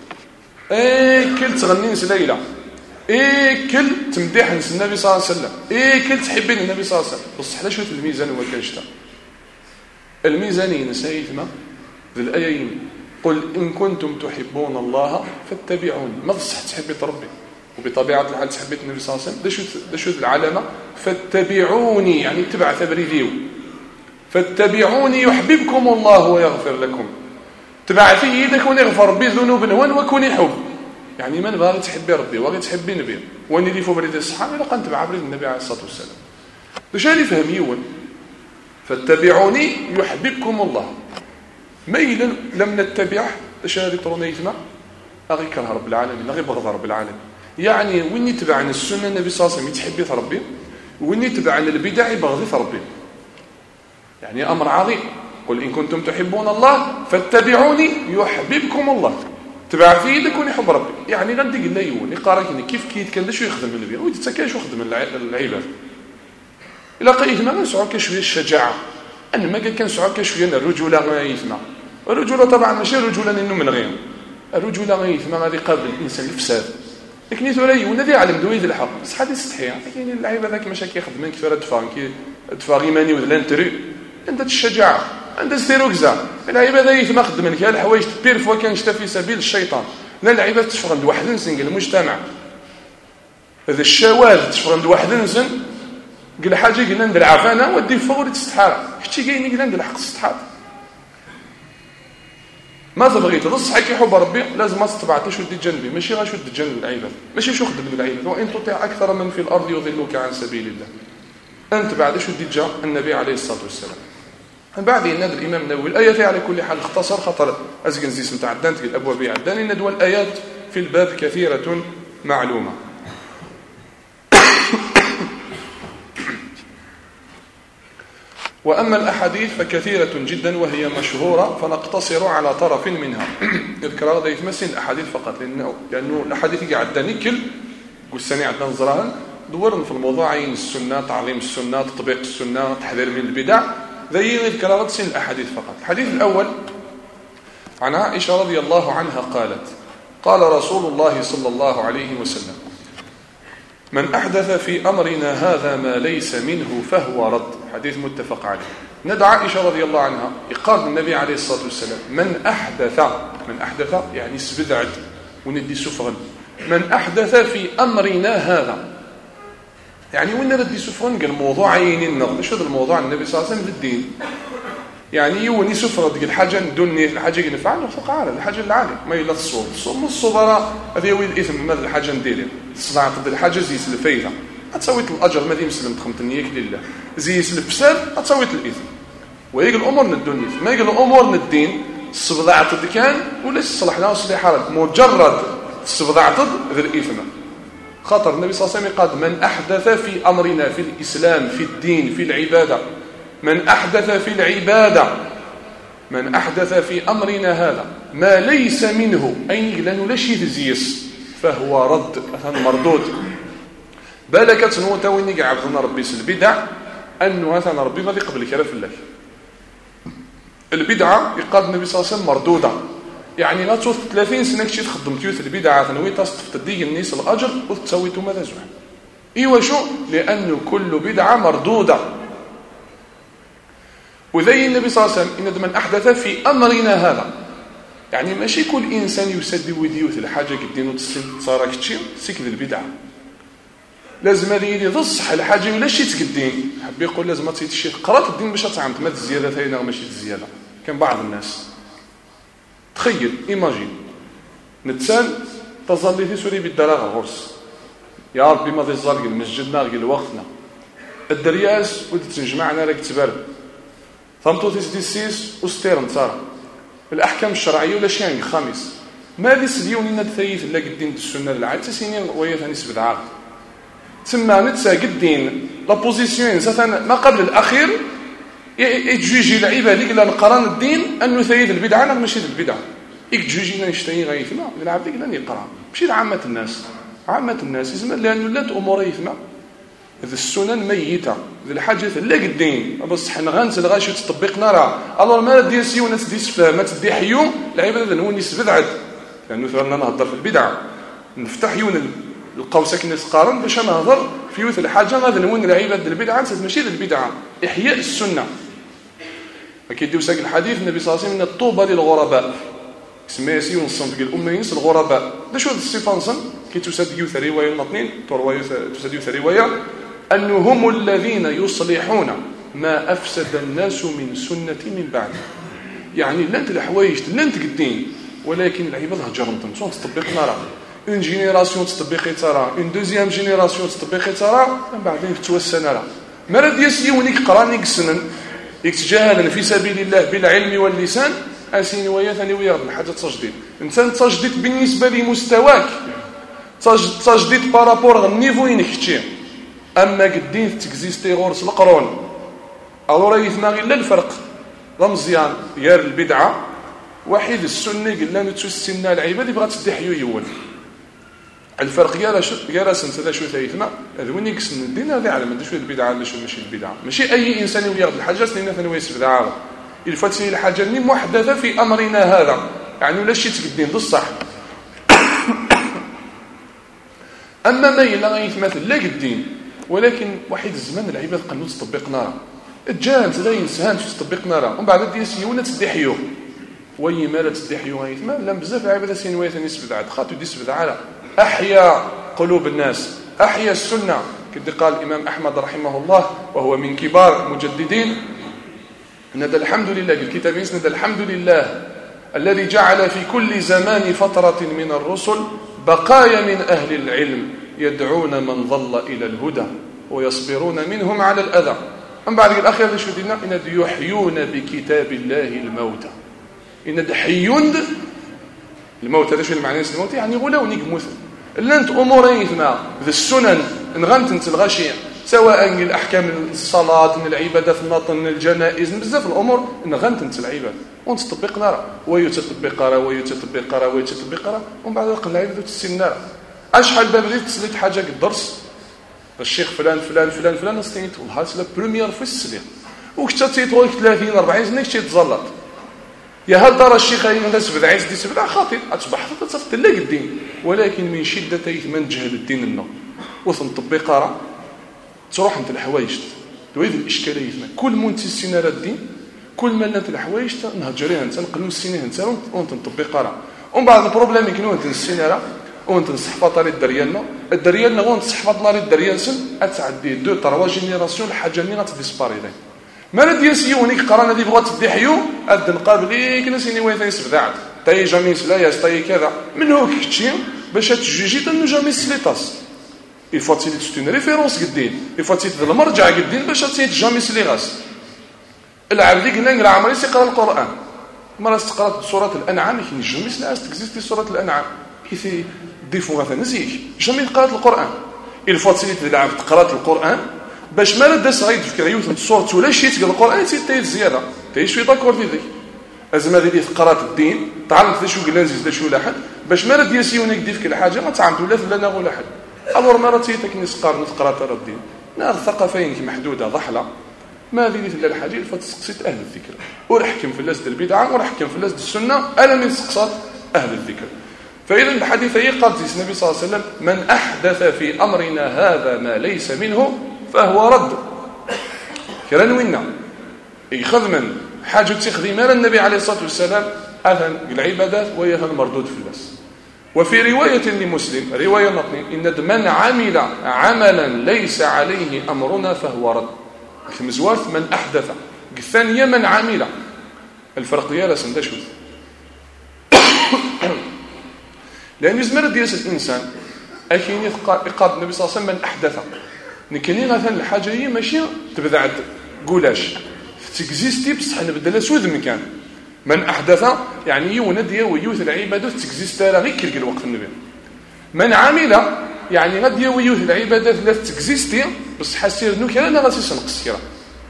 كل تغنينس ليلى كل تمدحن النبي صلى الله عليه وسلم كل تحبين النبي صلى الله عليه وسلم بصح لا شويه الميزان هو كنشتا الميزانين سيثما ذي الآيين قل إن كنتم تحبون الله فاتبعوني ما بصح تحبي ربي وبطبيعة الحال تحبيت النبي صلى الله عليه وسلم ده شو العلامة فاتبعوني يعني اتبع ثبريديو فاتبعوني يحببكم الله ويغفر لكم. تبع في يدك ونغفر بذنوب هون وكون يحب. يعني من باغي تحبي ربي وغي تحبي نبي واني اللي فبريد الصحابه الا كنت تبع بريد النبي عليه الصلاه والسلام. باش اللي فهم يون فاتبعوني يحببكم الله. ميلا لم نتبعه باش هذه طرونيتنا اغي كره رب العالمين اغي بغض رب العالمين. يعني وين يتبعنا السنه النبي صلى الله عليه وسلم يتحبي ربي وين يتبعنا البدع يبغض ربي. يعني امر عظيم. قل ان كنتم تحبون الله فاتبعوني يحببكم الله. تبع في يدك ونحب ربي. يعني غادي قال لي يون يقاركني كيف كان شو يخدم النبي ودي تكاش يخدم العباد. الا لقيت ما نسعوا كشويه الشجاعه ان ما كان سعوا كشويه الرجوله غايثنا. الرجوله طبعا ماشي رجوله انه من غير الرجوله غايثنا غادي قابل الانسان الفساد. لكن يتولى يون هذا يعلم دويد الحق بس هذه استحيا. كاين اللعيبه ذاك ماشي كيخدمين كيف دفع غيماني ولا لانتري عندها الشجاعه عندها ستيروكزا. اللعيبه ذا يثما خدمن كاع الحوايج بير فوا كان شتا في سبيل الشيطان. لا اللعيبه تشفر عند واحد نسن المجتمع هذا الشواذ تشفر عند واحد نسن قال حاجه قلنا ندير عفانه ودي فوري تستحاره كنتي كاين قلنا ندير حق الصحات. ما تبغي تصحى كي حب ربي لازم ما تتبعتش ودي جنبي ماشي غاش ودي جنب العباد ماشي شو خدم العباد. وان تطيع اكثر من في الارض يضلوك عن سبيل الله. انت بعد شو ودي جا النبي عليه الصلاه والسلام. من بعد ينادي الامام النووي الايه على كل حال اختصر خطر ازكن زيس نتاع دانت الابواب عداني ندوى الايات في الباب كثيره معلومه. واما الاحاديث فكثيره جدا وهي مشهوره فنقتصر على طرف منها. اذكر هذا يتمثل الاحاديث فقط لانه الاحاديث عداني كل قسني عندنا نزران دورنا في الموضوع عين السنه تعظيم السنه تطبيق السنه تحذير من البدع ذي يذكر سن الأحاديث فقط. الحديث الأول عن عائشة رضي الله عنها قالت قال رسول الله صلى الله عليه وسلم من أحدث في أمرنا هذا ما ليس منه فهو رد. حديث متفق عليه. ندعى عائشة رضي الله عنها يقال النبي عليه الصلاة والسلام من أحدث يعني سبدعت وندي سفغا. من أحدث في أمرنا هذا يعني وين ردي سفران قال موضوع عيني النقد. شو هذا الموضوع النبي صلى الله عليه وسلم في الدين يعني يوني سفرة قال حاجة ندني الحاجة اللي نفعل نفق على الحاجة العالية ما يلا الصوب الصبراء هذا يوي الإثم ماذا الحاجة نديرها صنعت الحاجة زيس الفايدة أتسويت الأجر ما دي مسلم تخمت النيك لله زيس الفساد أتسويت الإثم ويجي الأمور ندني ما يجي الأمور ندين الصبضاعة الدكان ولا صلحنا وصلح حالك مجرد الصبضاعة ذي الإثم. خاطر النبي صلى الله عليه وسلم قال من أحدث في أمرنا في الإسلام في الدين في العبادة من أحدث في العبادة من أحدث في أمرنا هذا ما ليس منه أي لأنه لا شيء زيس فهو رد مثلا مردود. بالك تنوتا وين يقع عبدنا ربي البدع أنه مثلا ربي غادي قبل كلام في الله البدعة يقال النبي صلى الله عليه وسلم مردودة. يعني لا توصل 30 سنه كنتي تخدم تيوث البدعه ثانوي تصف تدي الناس الاجر وتسويتوا ماذا زوين. ايوا شو لانه كل بدعه مردوده. وذي النبي صلى الله عليه وسلم ان من احدث في امرنا هذا يعني ماشي كل انسان يسد وديوث الحاجه كدينو تصارا كتشي سيك البدعه لازم هذه يدي تصح الحاجه ولا شي تقدين حب يقول لازم ما تيتشي قرات الدين باش تعمت ما الزياده ثاني ماشي الزياده. كان بعض الناس تخيل ايماجين نتسال تظل في سوري بالدراغه غرس يا ربي ما تزرق المسجد ناقل وقتنا الدرياس ودت تنجمعنا لك تبر فهمتوا تيسيس وستيرن صار الاحكام الشرعيه ولا شيء خامس ما دي سديون لنا الثيث لا قدين السنه العاد تسيني وهي ثاني سبد عقد ثم نتسا قدين لا بوزيسيون ما قبل الاخير يجوجي لعيبه اللي قال القران الدين انه ثيث البدعه لا ماشي البدعه يجوجي نشتي غيثما العبد قال يقرا ماشي عامه الناس يسمى لانه لا امور يثما هذه السنن ميته هذه الحاجات لا قدين بصح نغنس الغاشي تطبقنا راه الو ما دير سي وناس ديس ما تدي حيوم العباده هو نسبه بدعه لانه ثرنا نهضر في البدعه نفتح يون القوسك الناس قارن باش نهضر في يوث الحاجه غادي نون العباده البدعه ماشي البدعه احياء السنه. كيديو ساق الحديث النبي صلى الله عليه وسلم الطوبى للغرباء اسمها سي ونصنت ديال الامه ينس الغرباء باش هاد الصفه نصن كيتسد يوث روايه الاثنين روايه تسد يوث روايه انه هم الذين يصلحون ما أفسد الناس من سنة من بعد. يعني لانت الحوايج لانت قدين، ولكن العباد هجرهم تمشون تطبقنا راه اون جينيراسيون تطبقي ترى اون دوزيام جينيراسيون تطبقي ترى من بعدين توسنا راه مرض يسيونيك قرانيك سنن يتجاهل في سبيل الله بالعلم واللسان اسين ويا ثاني ويا الحاجه تجديد انت تجديد بالنسبه لمستواك تجديد بارابور النيفو ينكتي اما قدين تكزيستي غورس القرون الو راه يثما غير الفرق رمزيان يار البدعه واحد السني قلنا نتسنى العباد يبغى تدحيو يول الفرق يا راس هذا شو ثيثنا هذا وين يقسم الدين هذا على ما شو البدعه ولا شو ماشي البدعه ماشي اي انسان ياخذ الحاجات لان ثاني يسبد عارف الفتي الحاجه اللي محدثه في امرنا هذا يعني ولا شي تقدين بصح اما ما الا غيتمثل لا قدين ولكن واحد الزمان العباد قالوا تطبق نار الجان تدين سهان تطبق نار ومن بعد ديسي ولا تدحيو وي ما لا تدحيو غيثما لا بزاف العباد سينويه ثاني يسبد عاد خاطو يسبد على أحيا قلوب الناس أحيا السنة كما قال الإمام أحمد رحمه الله وهو من كبار المجددين ندى الحمد لله الكتاب ندى الحمد لله الذي جعل في كل زمان فترة من الرسل بقايا من أهل العلم يدعون من ضل إلى الهدى ويصبرون منهم على الأذى أم بعد الأخير شو دينا إن يحيون بكتاب الله الموتى إن حيون الموت هذا شو المعنى الموت يعني غلاو نيك موت لانت امورين مع ذي السنن نغنت انت الغشيه سواء من الاحكام الصلاه من العبادات النطن الجنائز بزاف الامور نغنت انت العباد ونطبق نرى ويتطبق راه ويتطبق راه ويتطبق راه ومن بعد قل العباد تسنى اشحال باب لي تسليت حاجه الدرس الشيخ فلان فلان فلان فلان استنيت والله لا بريمير في السليق وكتا تيطول 30 40 سنه كنتي تزلط يا هل ترى الشيخ الناس بدا عايز تسبدا خاطئ اصبح تصفت لا الدين ولكن من شده من جهل الدين لنا وتنطبق راه تروح انت الحوايج تويد الاشكاليه كل منتي السنه الدين كل ما انت الحوايج نهجريها انت نقلوا السنه انت ونطبق راه ومن بعد البروبليم يكونوا انت السنه راه وانت نصحفط طريق الدريالنا ونصحفط طريق الدريالسن اتعدي 2 3 جينيراسيون الحاجه اللي غتديسباري ما ندير سيونيك قرانا دي بغات تدحيو اد نقابليك نسيني وين يسبدعت تاي جامي سلايا تاي كذا من هو كتشي باش تجوجي تنو جامي سليطاس الفوا تي تستون ريفيرونس قدين الفوا تي المرجع قدين باش تي جامي سليغاس العبد قلنا نقرا عمري سيقرا القران مره تقرا سوره الانعام كاين جامي سلاس تكزيستي سوره الانعام كيف ديفو مثلا نزيك جامي قرات القران الفوا تي العبد قرات القران باش ما لا صغير في كريوت الصوت ولا شي تقرا القران تي زياده تي شوي داكور ديك ازم هذه اللي قرات الدين تعرف شو قلنا زيد شو لا حد باش ما لا ديسيونيك ديف كل حاجه ما تعرف ولا فلان ولا حد الور ما رتي تكني سقار نقرا ترى الدين نار الثقافين محدوده ضحله ما هذه اللي الحاجه فتسقسيت اهل الذكر ورحكم في الناس البدعه ورحكم في الناس السنه انا من سقسات اهل الذكر فاذا الحديث قال النبي صلى الله عليه وسلم من احدث في امرنا هذا ما ليس منه فهو رد كران وينا يخذ من حاجه تخدم النبي عليه الصلاه والسلام اذن العبادات وهي المردود في البس وفي روايه لمسلم روايه نطني ان من عمل عملا ليس عليه امرنا فهو رد المزوارث من احدث الثانيه من عمل الفرق ديالها سندا شوف لان يزمر ديال الانسان اكين يقاد النبي صلى الله عليه وسلم من احدث نكني مثلا الحاجه هي ماشي تبدعت قولاش تكزيستي بصح نبدلها سود مكان من احدث يعني يوند ويوث العبادات تكزيست راه غير كل الوقت النبي من عمل يعني غادي ويوث العبادات لا تكزيستي بصح حسير انه كان انا غاسي نقص كرا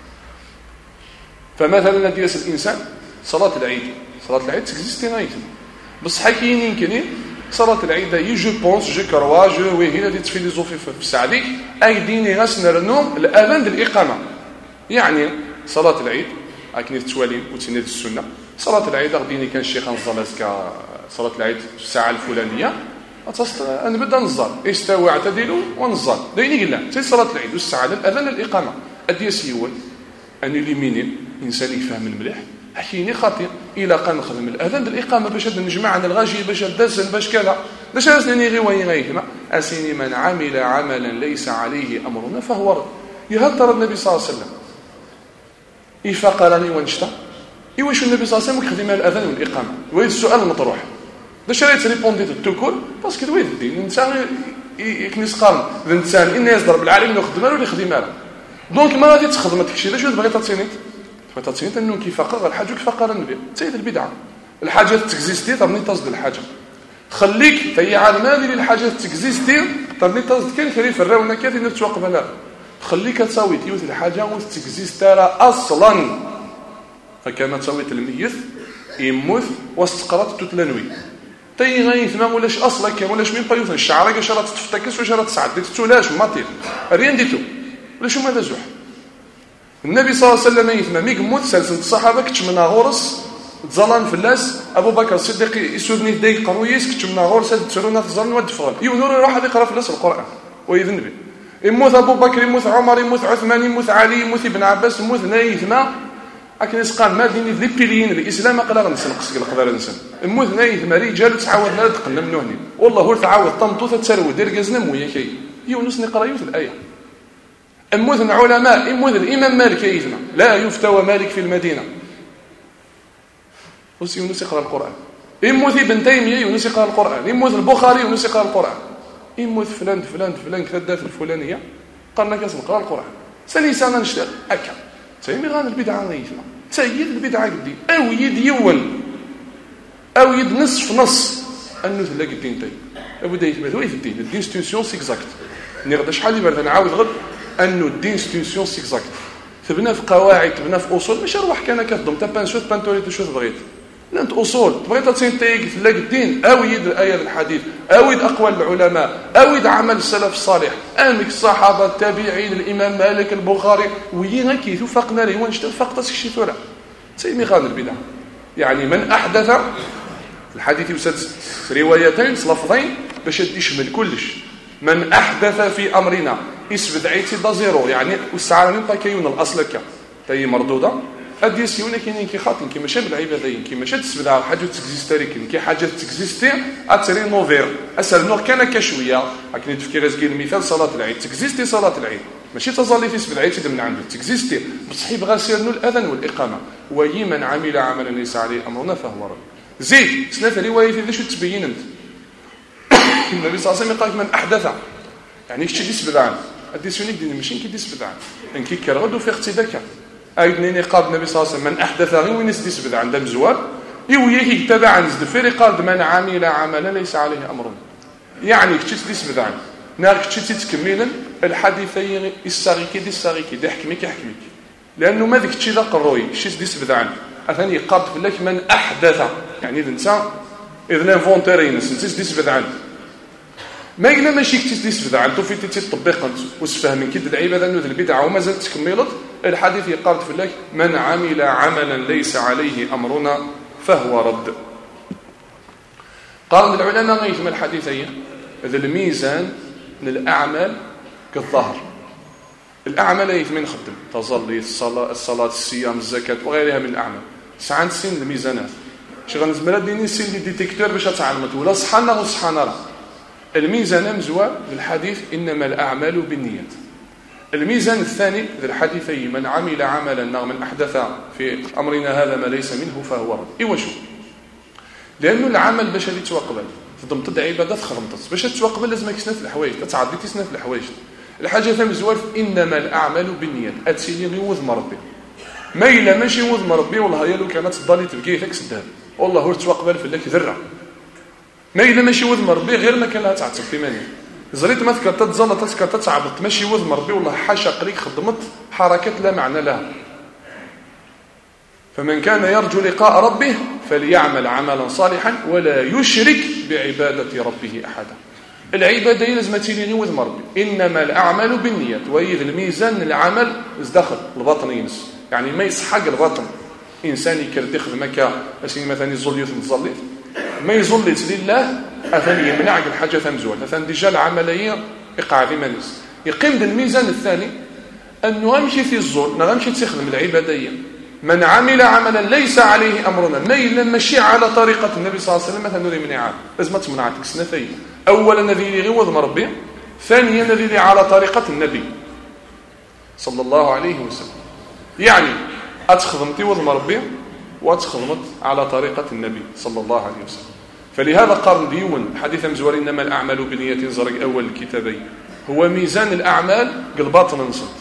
فمثلا ديال الانسان صلاه العيد تكزيستي غايت بصح كاين يمكن صلاة العيد هي جو بونس جو كروا جو وي هنا دي تفيلوزوفي في السعدي ايديني غاسنرنو الاذان ديال الاقامه يعني صلاة العيد اكني التوالين وتنيد السنه صلاة العيد غديني كان الشيخ نزل اسكا صلاة العيد في الساعه الفلانيه انا بدا نزل استوى اعتدلوا ونزل دايني قلنا تي صلاة العيد والساعه الاذان الاقامه ادي سيول ان ليميني انسان يفهم المليح حكيني خاطئ الى قال نخدم الاذان بالاقامه باش نجمع عن الغاشي باش دسن باش كذا باش اسني غيوي غيهما اسيني من عمل عملا ليس عليه امرنا فهو رد يهل ترى النبي صلى الله عليه وسلم يفقرني ونشتا واش النبي صلى الله عليه وسلم خدم الاذان والاقامه وهذا السؤال المطروح باش راه تريبوندي توكل باسكو دوي الدين الانسان يكنس قارن الانسان ان يصدر بالعالم انه خدمه ولا خدمه دونك ما غادي تخدم داكشي علاش بغيت تصينيت انه كيفقر الحاج كيفقر النبي سيد البدعه الحاجه تكزيستي طرني تصد الحاجه خليك في عالم هذه الحاجه تكزيستي طرني تصد كاين خلي في الراونه كاين توقف لها خليك تساوي تيوت الحاجه وتكزيست اصلا فكما تسويت الميت يموت واستقرت تتلنوي تي غايث ما ولاش اصلا كان ولاش مين بايوث الشعره كاش راه تفتكس واش راه تسعد تتولاش ماتير ريان ديتو ولاش هما زوح النبي صلى الله عليه وسلم يثما مي يموت سلسله الصحابه كتمنا غورس تزلان فلاس ابو بكر الصديق يسودني داي قرويس كتمنا غورس تسرونا تزلان ودفغل يونور يروح يقرا فلاس القران ويذن به يموت ابو بكر يموت عمر يموت عثمان يموت علي يموت ابن عباس يموت نايثما لكن يسقان ما ديني ذي بيلين الاسلام قال غنسن قصك القدر نسن الموت نايث مري جال تعاود لا تقلنا من هنا والله هو تعاود طمطو تتسرو دير كازنا مويا كي يونس نقرا يوث الايه الموت العلماء يموت الامام مالك يثنا لا يفتوى مالك في المدينه يونس يقرا القران يموت ابن تيميه يونس يقرا القران يموت البخاري يونس يقرا القران يموت فلان كذا الفلانيه قالنا كنقرا القران سنيسانا نشتغل هكا سيمي غان البدعه غيثنا سيد البدعه قدي او يد يون او يد نص انه تلاقي الدين تاي ابو دايت ما هو الدين ستونسيون سيكزاكت نغدا شحال يبان نعاود غد انه الدين ستونسيون سيكزاكت تبنى في قواعد تبنى في اصول ماشي روح كان كتضم تبان شوف بانتوري شوف بغيت لا انت اصول بغيت تسينتيك تلاقي الدين او يد الايات الحديث او يد اقوال العلماء او يد عمل السلف الصالح امك الصحابه التابعين الامام مالك البخاري وينا كيف فقنا لي ونشت فقط شي ثوره سيمي غان البدع يعني من احدث الحديث يوسد روايتين لفظين باش يشمل كلش من احدث في امرنا اسبد عيتي دا زيرو يعني وسعرني طاكيون الاصل كا تاي مردوده ادي سيونا كاينين كي خاطين كي ماشي بالعبادين كي ماشي تسبدها حاجه تكزيستاري كي حاجه تكزيستي اتري نوفير اسال نور كان كشويه لكن تفكير رزقي المثال صلاه العيد تكزيستي صلاه العيد ماشي تصلي في سبد العيد من عنده تكزيستي بصحي بغا سيرنو الاذان والاقامه وي من عمل عملا ليس عليه امرنا فهو رد زيد سنه روايه في شو تبين انت النبي صلى الله عليه وسلم قال من احدث يعني كشي ديس بدعان ادي سونيك دين ماشي كي ديس بدعان ان كي كرغدو في اقتداك ايدني قال النبي صلى الله عليه وسلم من احدث غير وين ديس بدعان عند مزوال يويه يتبع نزد في رقاد من عمل عملا ليس عليه امر يعني كشي ديس بدعان نار كشي تكملا الحديثين الساغيكي دي حكميك لانه ما ذاك الشيء ذا قروي كشي ديس بدعان اثاني قاد لك من احدث يعني الانسان اذا انفونتيرين ديس بدعان ما قلنا ماشي كتيس بدعه انتو في تطبيق وتفهم كي العباده انه البدعه وما زالت تكملت الحديث يقال في الله من عمل عملا ليس عليه امرنا فهو رد قال العلماء غيثم الحديثين هذا الميزان للاعمال كالظهر الاعمال يثم نخدم تصلي الصلاه الصيام الزكاه وغيرها من الاعمال ساعات سين الميزانات شي غنزمر ديني سين دي ديتيكتور باش تعلمت ولا صحنا وصحنا الميزان مزوى للحديث إنما الأعمال بالنيات الميزان الثاني للحديثين من عمل عملا من أحدث في أمرنا هذا ما ليس منه فهو رد إيوا شو لأنه العمل باش يتوقبل تضم تدعي عبادة خرمطت باش تتوقبل لازم يكسنا في الحوايج تعدي تسنا في الحوايج الحاجة ثانية مزوى إنما الأعمال بالنيات أتسيني وذم ربي ما إلا ماشي وذم ربي والله يالو كانت تضالي تبكي ذاك سدها والله هو تتوقبل في لك ذرة ما إذا ماشي وذم ربي غير ما كان لها تعتب في ماني زريت ما ذكرت تزل تذكر تتعبط ماشي وذم ربي والله حاشا قريك خدمت حركات لا معنى لها فمن كان يرجو لقاء ربه فليعمل عملا صالحا ولا يشرك بعبادة ربه أحدا العبادة لازم تيلي وذم ربي إنما الأعمال بالنيات وإذ الميزان العمل ازدخل الباطن ينس يعني ما يسحق الباطن إنسان يكرد خدمك مثلا يزول يتزليت ما يظلت لله أثني يمنعك الحاجة ثمزوال أثني ديجا العملية يقع في منس يقيم الميزان الثاني أنه أمشي في الظل نغمشي تخدم العبادية من عمل عملا ليس عليه أمرنا ما يلمشي على طريقة النبي صلى الله عليه وسلم مثلا ذي منعات لازم تمنعتك سنتين أولا الذي يغوض مربي ثانيا الذي على طريقة النبي صلى الله عليه وسلم يعني أتخدمتي وضم ربي وأتخدمت على طريقة النبي صلى الله عليه وسلم. فلهذا قال ديون حديث مزور إنما الأعمال بنية زرق أول الكتابين هو ميزان الأعمال قلبات ننصت.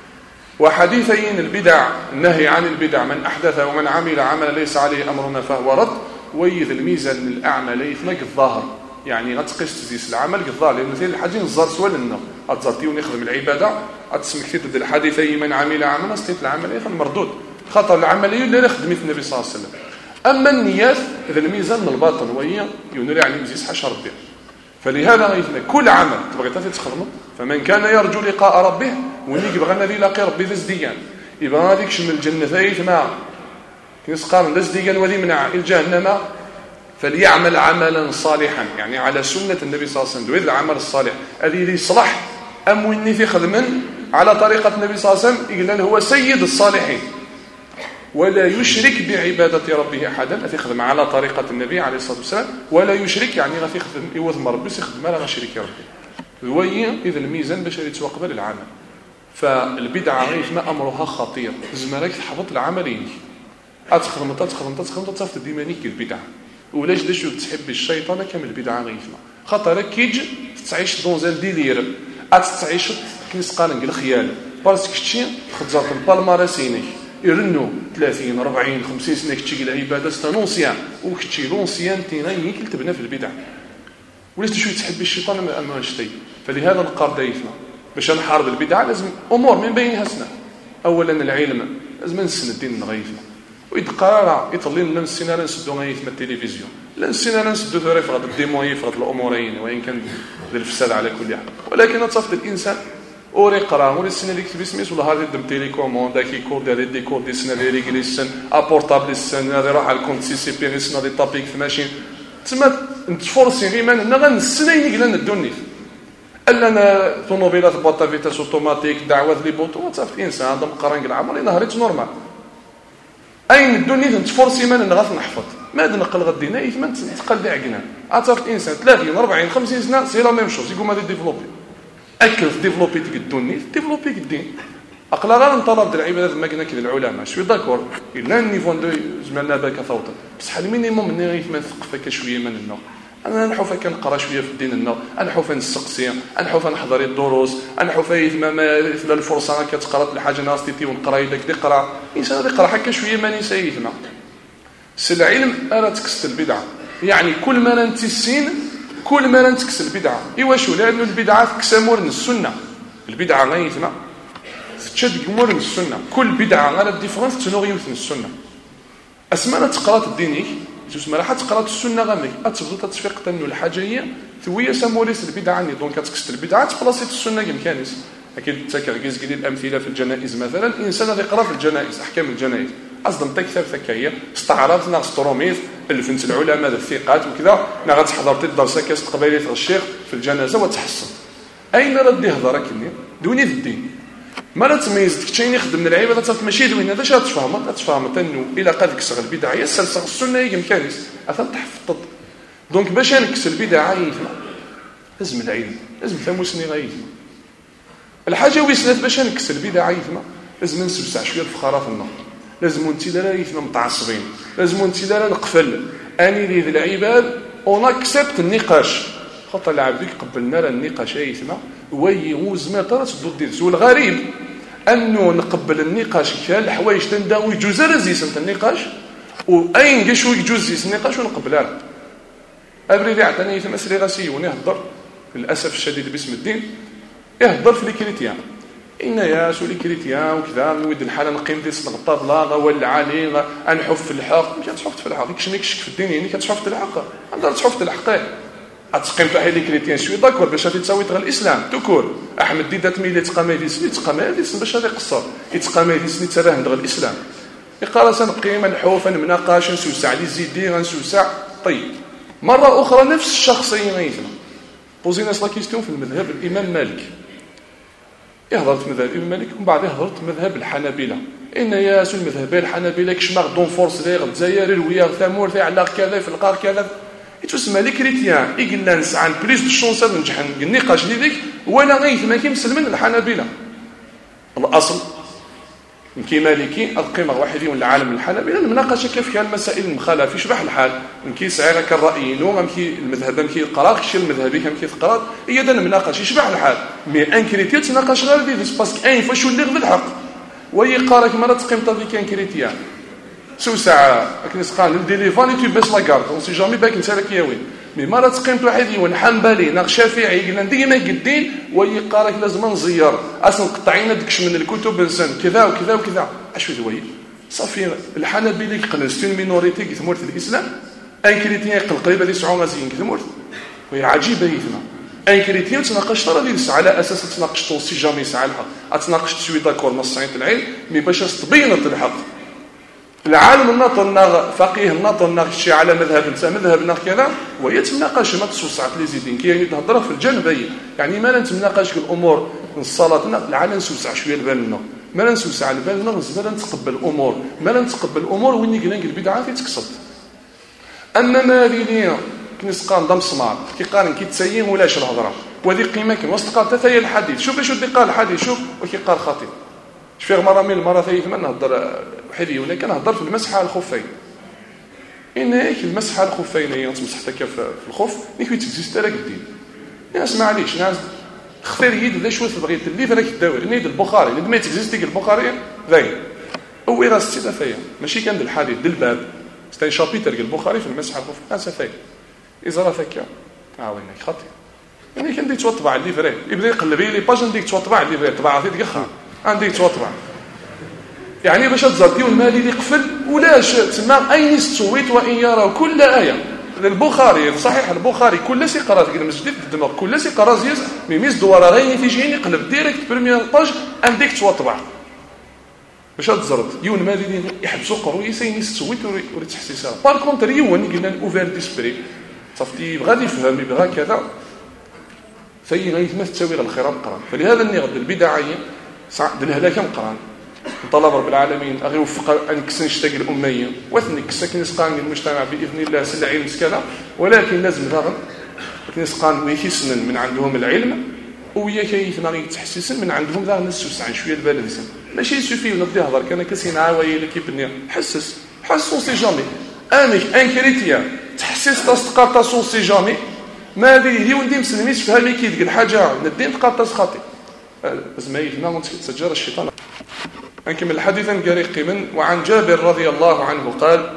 وحديثين البدع النهي عن البدع من أحدث ومن عمل عملا ليس عليه أمرنا فهو رد. ويذ الميزان من الأعمال يثنك الظاهر يعني غتقيس تزيس العمل الظاهر لأن مثل الحاجين الزار سوال لنا أتزرتيون يخدم العبادة أتسمك تد الحديثين من عمل عملا استيت العمل يخدم مردود خطر العملية اللي خدمت النبي صلى الله عليه وسلم. أما النيات إذا الميزان من الباطن وهي ينري عليه مزيس حشر ربه. فلهذا غيثنا كل عمل تبغي تتخدمه فمن كان يرجو لقاء ربه ونيك بغى الذي لاقي ربي ذزديان يبقى هذيك شمل الجنة ثايث ما يسقى ذزديان وذي من الجهنم فليعمل عملا صالحا يعني على سنة النبي صلى الله عليه وسلم. وإذا العمل الصالح الذي يصلح أم وإني في خدمن على طريقة النبي صلى الله عليه وسلم يقول هو سيد الصالحين ولا يشرك بعبادة ربه أحدا. في خدمة على طريقة النبي عليه الصلاة والسلام ولا يشرك يعني غفي خدم يوثم ربي يخدم لا غشرك ربي وهي إذا الميزان باش يتوقبل العمل. فالبدعة غير ما أمرها خطير زمالك تحبط العملين أتخدم تصفت ديمانيك البدعة ولاش دشو تحب الشيطان كامل البدعة غير خاطر كيج تعيش دونزال ديلير تعيش كنس قارنق الخيال بارسك تشي خدزات البالمارسيني يرنو 30 40 50 سنه كتشي العباده ستانونسيان وكتشي لونسيان تيناي كتبنا في البدع وليش شويه تحب الشيطان ما شتي. فلهذا نقار دايفنا باش نحارب البدع لازم امور من بينها سنه. اولا العلم لازم نسن الدين نغيفنا ويتقرا يطلي لنا السيناريو نسدو غيثما التلفزيون لا السيناريو نسدو ثوري فقط الديموي فقط الامورين وان كان الفساد على كل حال. ولكن تصفت الانسان اوري قرا اوري السنه اللي كتب سميت ولا هذه دم تيليكوموند داكي كور ديال دي كور دي سنه ديال ريغليسن ابورطابل السنه هذه راح على الكونت سي سي بي سنه دي طابيك في ماشين تما نتفورسي غير ما غن السنين قلنا ندوني الا طوموبيلات بوطا فيتاس اوتوماتيك دعوات لي بوطو تصافي الانسان هذا مقارن العمر نهاريت نورمال اين الدنيا نتفورسي ما نغاث نحفظ ما نقل غدينا يثمن تقل عقنا عطاف الانسان 30 40 50 سنه سي لا ميم شوز يقول ما ديفلوبي اكل ديفلوبي تك الدنيا ديفلوبي الدين اقلا غير نطلب ديال العباده ما كنا كذا العلماء شوي داكور الا النيفو دو زملنا باك ثوطا بصح المينيموم اني غير ما نثقف شويه من النوع انا نحوف كنقرا شويه في الدين النوع انا نحوف نسقسي انا نحوف نحضر الدروس انا نحوف ما الفرصه كتقرا الحاجه ناستيتي ونقرا داك دي قرا انسان يقرا حكا شويه ما نسيت ما العلم انا تكست البدعه يعني كل ما انت السين كل ما نتكس البدعه ايوا شو لانه البدعه تكسمور من السنه البدعه غيثما تشد امور من السنه كل بدعه على الديفرنس تنوغي من السنه اسمانا تقرات الديني تسمى راح تقرات السنه غامك تبدا تتفيق انه الحاجه هي ثويه سموريس البدعه ني دونك تكست البدعه بلاصه السنه كمكانيس اكيد تكركز قليل الامثله في الجنائز مثلا انسان اللي يقرا في الجنائز احكام الجنائز اصلا تكثر ثكايه استعرضنا ستروميز الفنت العلماء الثقات وكذا نا غتحضر الدرس كاس قبيله الشيخ في الجنازه وتحصل اين ردي هضرك ني دوني في الدين ما تميز كاين يخدم العباده تصف ماشي دوين هذا شنو تفهم انه الى قد كسر البدع يسلسل السنه يمكنس اثن تحفظ دونك باش نكس البدع لازم العلم لازم ثموسني غايثما الحاجه ويسنات باش نكس البدع لازم نسبسع شويه الفخاره في النار لازم انت لا يثم متعصبين لازم انت لا نقفل اني ذي العباد اون اكسبت النقاش خاطر العبد قبلنا النقاش يثم وي وزما ترى تدير سو الغريب انه نقبل النقاش كان الحوايج تنداوي جوز رزيسنت النقاش واين قشو يجوز النقاش ونقبلها ابريدي عطاني يثم اسري غاسي ونهضر للاسف الشديد باسم الدين يهضر في الكريتيان إن يا سولي كريتيان وكذا نود الحالة نقيم ديس الطابلة غوال العالي أنحف في الحق مش تحفت في الحق كشني كشك في الدين يعني كتحفت الحق عندها تحفت الحق أتقيم تحيل لي كريتيان شوي داكور باش تساوي غير الإسلام تكور أحمد ديدات ميلي تقامي ديس باش هذا يقصر يتقامي ديس نتسراه غير الإسلام يقال سنقيم نحوف نمناقش نسوسع لي زيدي غنسوسع طيب مرة أخرى نفس الشخصية غيثنا بوزينا لا كيستيون في المذهب الإمام مالك يهضرت مذهب الإمام مالك ومن بعد يهضرت مذهب الحنابلة إن ياسو المذهبين الحنابلة كشماغ دون فورس ليغ الجزائر الوياغ ثامور في علاق كذا في القار كذا يتسمى لي كريتيان يقول نسعى بليس دو شونس ننجح النقاش ديالك ولا غيث ما كيمسلمن الحنابلة الأصل كي مالكي القيمه واحد من العالم الحنبلي المناقشه كيف كان المسائل المخالفه يشبح الحال كي صغيره كالرايين وممكي المذهب ممكي يقرا شي المذهبي كان كيتقرا هي دا المناقشه يشبح الحال مي ان كريتير تناقش غير دي باسكو اين فاش ولي غير الحق وهي قارك مره تقيم طبي كان كريتير سو ساعه كنسقان الديليفون تو بس لا كارد اون سي جامي باك نسالك يا وين مي مرة تقيمت واحد يون حنبلي ناق شافعي قلنا ديما قدين وهي قارك لازم نزير اصلا قطعينا داكش من الكتب نسن كذا وكذا وكذا اش هو صافي الحنبلي قلنا ستين مينوريتي كثمورت الاسلام ان كريتيان يقل قريبه لي سعو مزيان كثمورت وهي عجيبه يثما ان كريتيان تناقش ترى ديال على اساس تناقش تو سي جامي ساعه الحق تناقش تسوي داكور نص صعيد العلم مي باش تبين الحق العالم الناطر فقيه الناطر شي على مذهب نتا مذهبنا كذا وهي تناقش ما تصوصعت لي زيدين كي تهضر في الجانبين يعني ما نتناقش الامور الصلاه العالم نسوسع شويه البال ما نسوسع البال ما نتقبل الامور ما نتقبل الامور وين قلنا البدعه تكسد اما ما هذه كنسقان ضم سمار كيقارن كيتسيم ولاش الهضره وهذه قيمه كان وسط قال تثيل الحديث شوف اش قال الحديث شوف وكيقال خطيب شفيه مره من المره ثالث ما نهضر حدي ولا كنهضر في المسح على الخفين ان هيك المسح على الخفين هي تمسح حتى في الخف نيك تكزيست راه قديم ناس معليش ناس اختار يد ذا شو بغيت اللي فراك الدوير نيد البخاري اللي ما تكزيست البخاري ذاي او راه ستة فيا ماشي كان الحديث ديال الباب ستاي شابيتر ديال البخاري في المسح على الخف ناس فيا اذا راه ثكا وينك خطي يعني كان ديك توطبع اللي فري يبدا يقلب لي باج نديك توطبع اللي فري طبعا عطيت كخا عندي توطبع يعني باش تزرتي والمال اللي يقفل ولاش تما اين استويت وان يرى كل ايه البخاري صحيح البخاري كل سي قرات المسجد الدماغ كل سي قرا زيز ميميز دوار غير تيجيني قلب ديريكت بريمير باج عندك توطبع باش تزرت يون مال اللي يحبسوا قروي سين استويت وري تحسيسها بار كونتر يون قلنا اوفر ديسبري صافي غادي يفهم يبغى كذا في غير ما تساوي الخيرات قران فلهذا النغد البدعيه صعد الهلاك مقران طلب رب العالمين اغي وفق ان كسنشتاق الاميه وثنك ساكن سقان المجتمع باذن الله سل علم كذا ولكن لازم ضغط كنسقان ويحسن من عندهم العلم ويا كيثنا يتحسسن من عندهم ذا الناس وسع شويه البال لازم ماشي يسوفي ونبدا هضر كان كسينا عوايل كيبني حسوا سي جامي انك ان كريتيا تحسس تسقط سي جامي ما هذه هي وندي مسلميش فهمي كي ديك الحاجه الدين تقاطس خاطئ زمايل ما تسجل الشيطان نكمل الحديث قريق من وعن جابر رضي الله عنه قال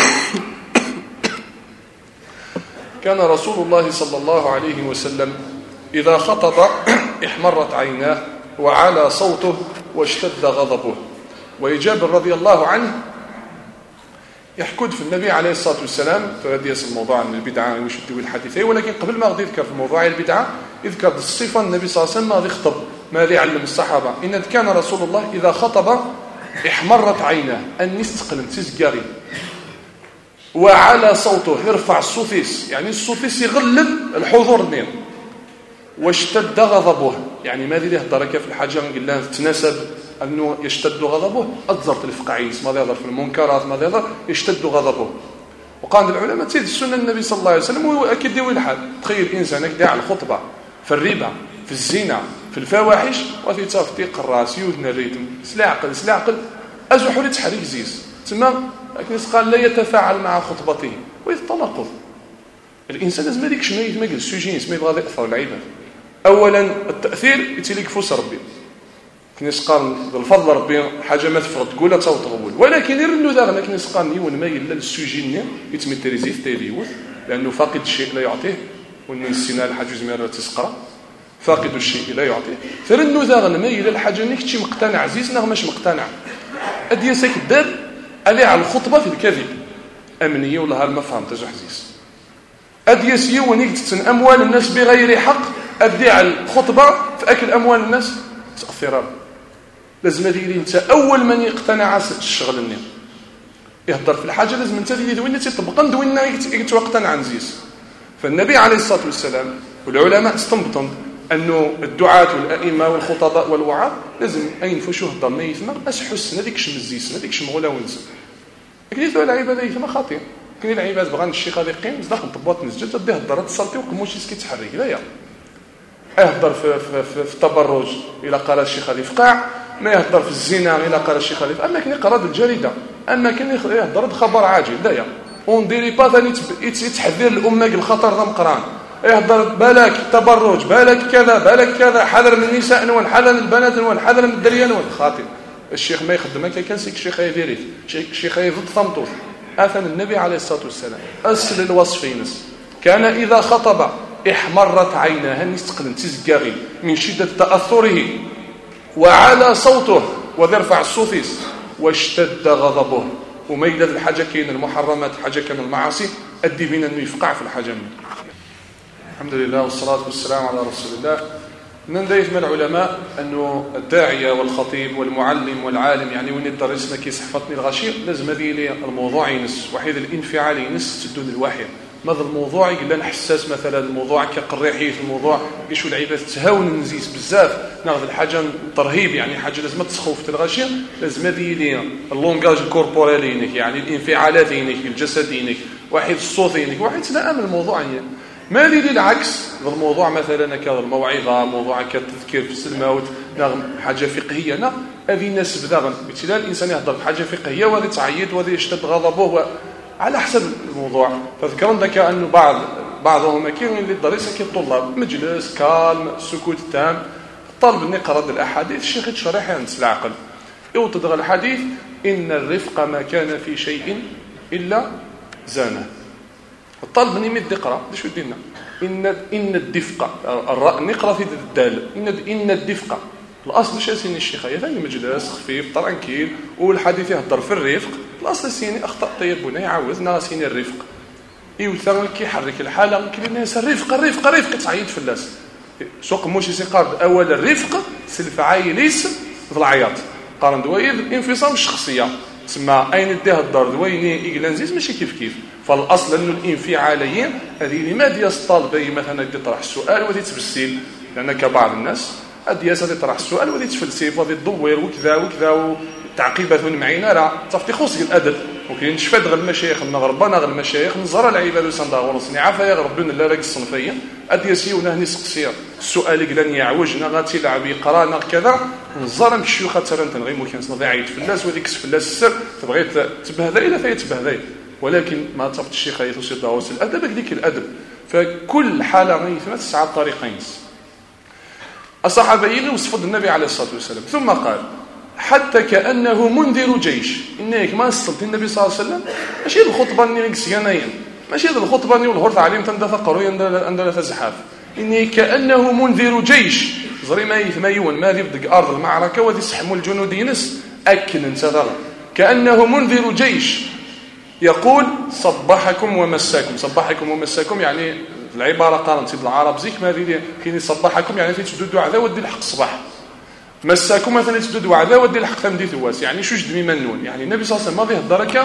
كان رسول الله صلى الله عليه وسلم إذا خطب احمرت عيناه وعلى صوته واشتد غضبه وجابر رضي الله عنه يحكد في النبي عليه الصلاة والسلام فهذا الموضوع من البدعة ويشدوا الحديثين ولكن قبل ما غادي يذكر في موضوع البدعة يذكر الصفة النبي صلى الله عليه وسلم ماذا يخطب ماذا يعلم الصحابة إن كان رسول الله إذا خطب احمرت عيناه الناس تقلم تسقاري وعلى صوته يرفع الصوفيس يعني الصوفيس يغلب الحضور ديال واشتد غضبه يعني ماذا اللي هضر في الحاجة نقول له تناسب أنه يشتد غضبه أتزرت الفقعيس ماذا يظهر في المنكرات ماذا يظهر يشتد غضبه وقال العلماء تزيد السنة النبي صلى الله عليه وسلم وأكيد يوي الحال تخيل إنسان يدعي على الخطبة في الربا في الزنا في الفواحش وتيتصافتي قراس يودنا الريتم سلاعقل أزو حولي تحريك زيز تما قال لا يتفاعل مع خطبته ويتناقض الإنسان لازم هذيك شنو ما يقول السجين ما يبغى يأثر العباد أولا التأثير يتليك فوس ربي كنسقان بالفضل ربي حاجه ما تفرض تقولها تا وتغول ولكن يرنو ذا كنسقان يون ما يلا للسجين يتمتريزي تيليوث لانه فاقد الشيء لا يعطيه وان السنه الحاج زمير تسقرا فاقد الشيء لا يعطيه فرنو ذا ما يلا الحاجه نيك شي مقتنع عزيز نغ مش مقتنع ادي سكداد علي على الخطبه في الكذب امنيه ولا ما فهمت عزيز ادي سيو ونيك اموال الناس بغير حق ادي على الخطبه في اكل اموال الناس تاثيرها لازم هذه انت اول من يقتنع الشغل النير يهضر في الحاجه لازم انت اللي وين تطبق وين يتوقتنع عن زيس فالنبي عليه الصلاه والسلام والعلماء استنبطوا انه الدعاة والائمه والخطباء والوعاظ لازم اين فشو هضر ما يثمر اش حسن هذيك شم الزيس هذيك شم غلا ونس كاين العباد يثمر خطير كاين العباد بغى الشيخ هذا يقيم داخل طبوات نسجد تدي هضر تصلتي وقموش كيتحرك لا يهضر في التبرج الى قال الشيخ هذه فقاع ما يهضر في الزنا إلا قال الشيخ خليفة، أما كان يقرا الجريدة، أما كان يهضر خبر عاجل دايا اون ديري با ثاني يتحذر الأمة الخطر ذا مقران، يهضر بالك تبرج، بالك كذا، بالك كذا، حذر من النساء نوان، حذر من البنات نوان، حذر من الدريه نوان. خاطئ. الشيخ ما يخدم هكا، كان سيك الشيخ يديريت الشيخ ضد ثمطوط. اثن النبي عليه الصلاه والسلام اصل الوصفينس كان اذا خطب احمرت عيناه نستقلن تزقاغي من شده تاثره، وعلى صوته وذرفع الصوتيس، واشتد غضبه. وما إذا الحاجه كاين المحرمات، حاجه كان المعاصي ادي بينا انه يفقع في الحاجه منه. الحمد لله والصلاة والسلام على رسول الله. ندايف من العلماء أنه الداعية والخطيب والمعلم والعالم يعني وين الدرس ما كيصحفتني الغشير لازم هذه لي الموضوع ينس وحيد الانفعال ينس تدون الوحي. ماذا الموضوع يقول لنا حساس مثلا الموضوع كقريحي في الموضوع يشو العباد تهاون نزيس بزاف ناخذ الحاجة ترهيب يعني حاجة لازم تسخوف الغشير لازم هذه لي اللونجاج الكوربورالي يعني الانفعالات الجسدية واحد الصوت واحد تنأمل الموضوع يعني. ما لي العكس الموضوع مثلا كذا الموعظه موضوع كالتذكير في الموت نغم حاجه فقهيه نا هذه الناس بداغن مثلا الانسان يهضر بحاجه فقهيه وهذا تعيط وهذا يشتد غضبه على حسب الموضوع. فذكرنا انه بعضهم كاين اللي الدرس كالطلاب مجلس كالم سكوت تام طالب اني قرأ الاحاديث الشيخ يتشرح ينس العقل يوتدغ الحديث ان الرفق ما كان في شيء الا زانه. الطالب من يمد يقرا شو دينا ان الدفق نقرا في الدال ان الدفق الاصل شاسين الشيخ ثاني مجلس خفيف طرنكيل والحديث يهضر في الرفق الاصل سيني اخطا طيبنا يعاوزنا سيني الرفق يوثر كيحرك الحاله كاين الناس الرفق تعيط في الناس سوق موشي سيقارد اول الرفق سلفعايليس في العياط قارن دويد انفصام الشخصيه تسمى اين ديه الدار دويني ايغلانزيز ماشي كيف فالاصل انه الانفعاليين هذه لما ديال الطالب مثلا يطرح السؤال ودي تبسيل لان كبعض الناس ادياس يطرح السؤال ودي تفلسف ودي تدور وكذا تعقيبات معينه راه تفتي خص الادب وكاين شفاد غير المشايخ المغاربه غير المشايخ نزرى العباد وسنداغور صنيعه يا ربنا لا راك الصنفيه ادياسي ونهني سقسير السؤال قلان يعوجنا غاتي لعب يقرانا كذا نزرى الشيوخ ترى تنغي ممكن نضيع عيد فلاس وديك فلاس السر تبغي تبهذا الى فيتبهذا ولكن ما تصفت الشيخ يوصل داوس الادب ديك الادب فكل حاله غيث تسعى طريقين. الصحابيين وصفوا النبي عليه الصلاه والسلام ثم قال حتى كانه منذر جيش انك ما استلت النبي صلى الله عليه وسلم ماشي الخطبه اللي سيانين ماشي الخطبه اللي الهرت عليهم تندفقروا عندنا تزحاف اني كانه منذر جيش زري ما يون ما يبدق ارض المعركه وذي يسحموا الجنود ينس اكل انت كانه منذر جيش يقول صبحكم ومساكم يعني العباره قارنت بالعرب زيك ما دي كاين صبحكم يعني تدوا عذا ودي الحق الصباح مساكم مثلا تدوا عذا ودي الحق تمدي ثواس يعني شو جدمي منون يعني النبي صلى الله عليه وسلم ما يهضرك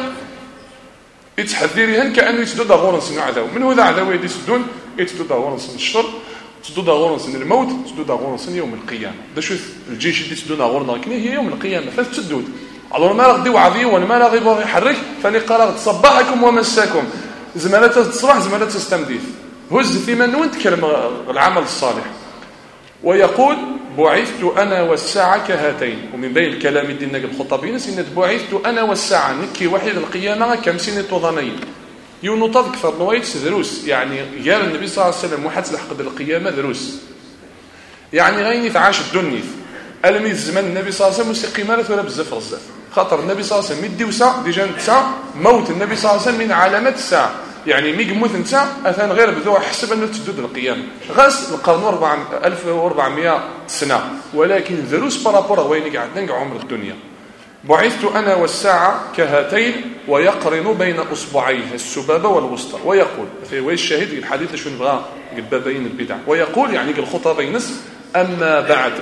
يتحذريهن كانه يتدود غورنس عذا من هذا عذا يدي يسدون يتدود غورنس الشر تدود غورنس الموت تدود غورنس يوم القيامه ده شو الجيش اللي تدود غورنس هي يوم القيامه فتدود على ما غدي وعظي ولا ما غيبغي يحرك فاني قال صبحكم ومساكم زمالات الصباح زمالات تستمديث هز في منون تكلم العمل الصالح ويقول بعثت انا والساعه كهاتين ومن بين الكلام ديالنا الخطابين سنت بعثت انا والساعه نكي وحيد القيامه كمسين طوضانين يونطض كثر نوايت دروس يعني قال النبي صلى الله عليه وسلم وحد لحق القيامه دروس يعني غيني تعاش الدنيا ألم الزمان النبي صلى الله عليه وسلم مستقيمات ولا بزاف خاطر النبي صلى الله عليه وسلم يدي وساعة ديجا ساعة موت النبي صلى الله عليه وسلم من علامات الساعة يعني مي يموت انت اثان غير بدو حسب انه تسدد القيامه غاس القرن 1400 سنه ولكن دروس بارابور وين قاعد نقع عمر الدنيا. بعثت انا والساعه كهاتين ويقرن بين اصبعيه السبابه والوسطى ويقول في الشاهد الحديث شنو بغى قبابين البدع ويقول يعني الخطابين اما بعد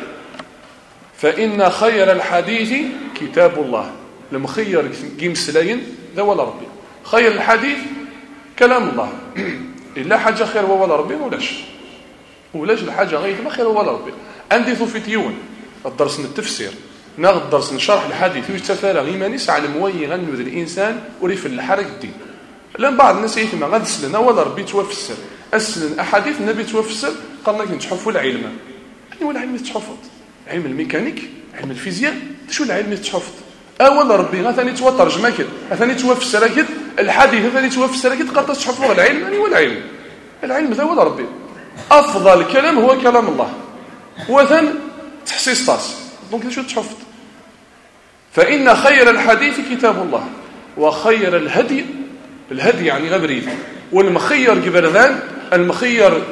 فإن خير الحديث كتاب الله المخير قيم سلاين ذا ولا ربي خير الحديث كلام الله إلا حاجة خير ولا ربي ولاش الحاجة غير ما خير ولا ربي عندي ثوفيتيون الدرس من التفسير ناخذ درس نشرح الحديث ويتفارغ إيمانيس على موي غنو ذي الإنسان وريف الحرك الدين لأن بعض الناس يثم غاد سلنا ولا ربي توفسر أسلن أحاديث النبي توفسر قالنا كنتحفوا العلم يعني ولا علم تحفظ علم الميكانيك علم الفيزياء شو العلم تحفظ اول ربي غثاني توا ترجمه كده غثاني توا فسر كده الحديث غثاني توا فسر كده قد تحفظ العلم يعني والعلم العلم ذا هو ربي افضل كلام هو كلام الله وثان تحسيس طاس دونك شو تحفظ فان خير الحديث كتاب الله وخير الهدي يعني غبريد والمخير جبرذان المخير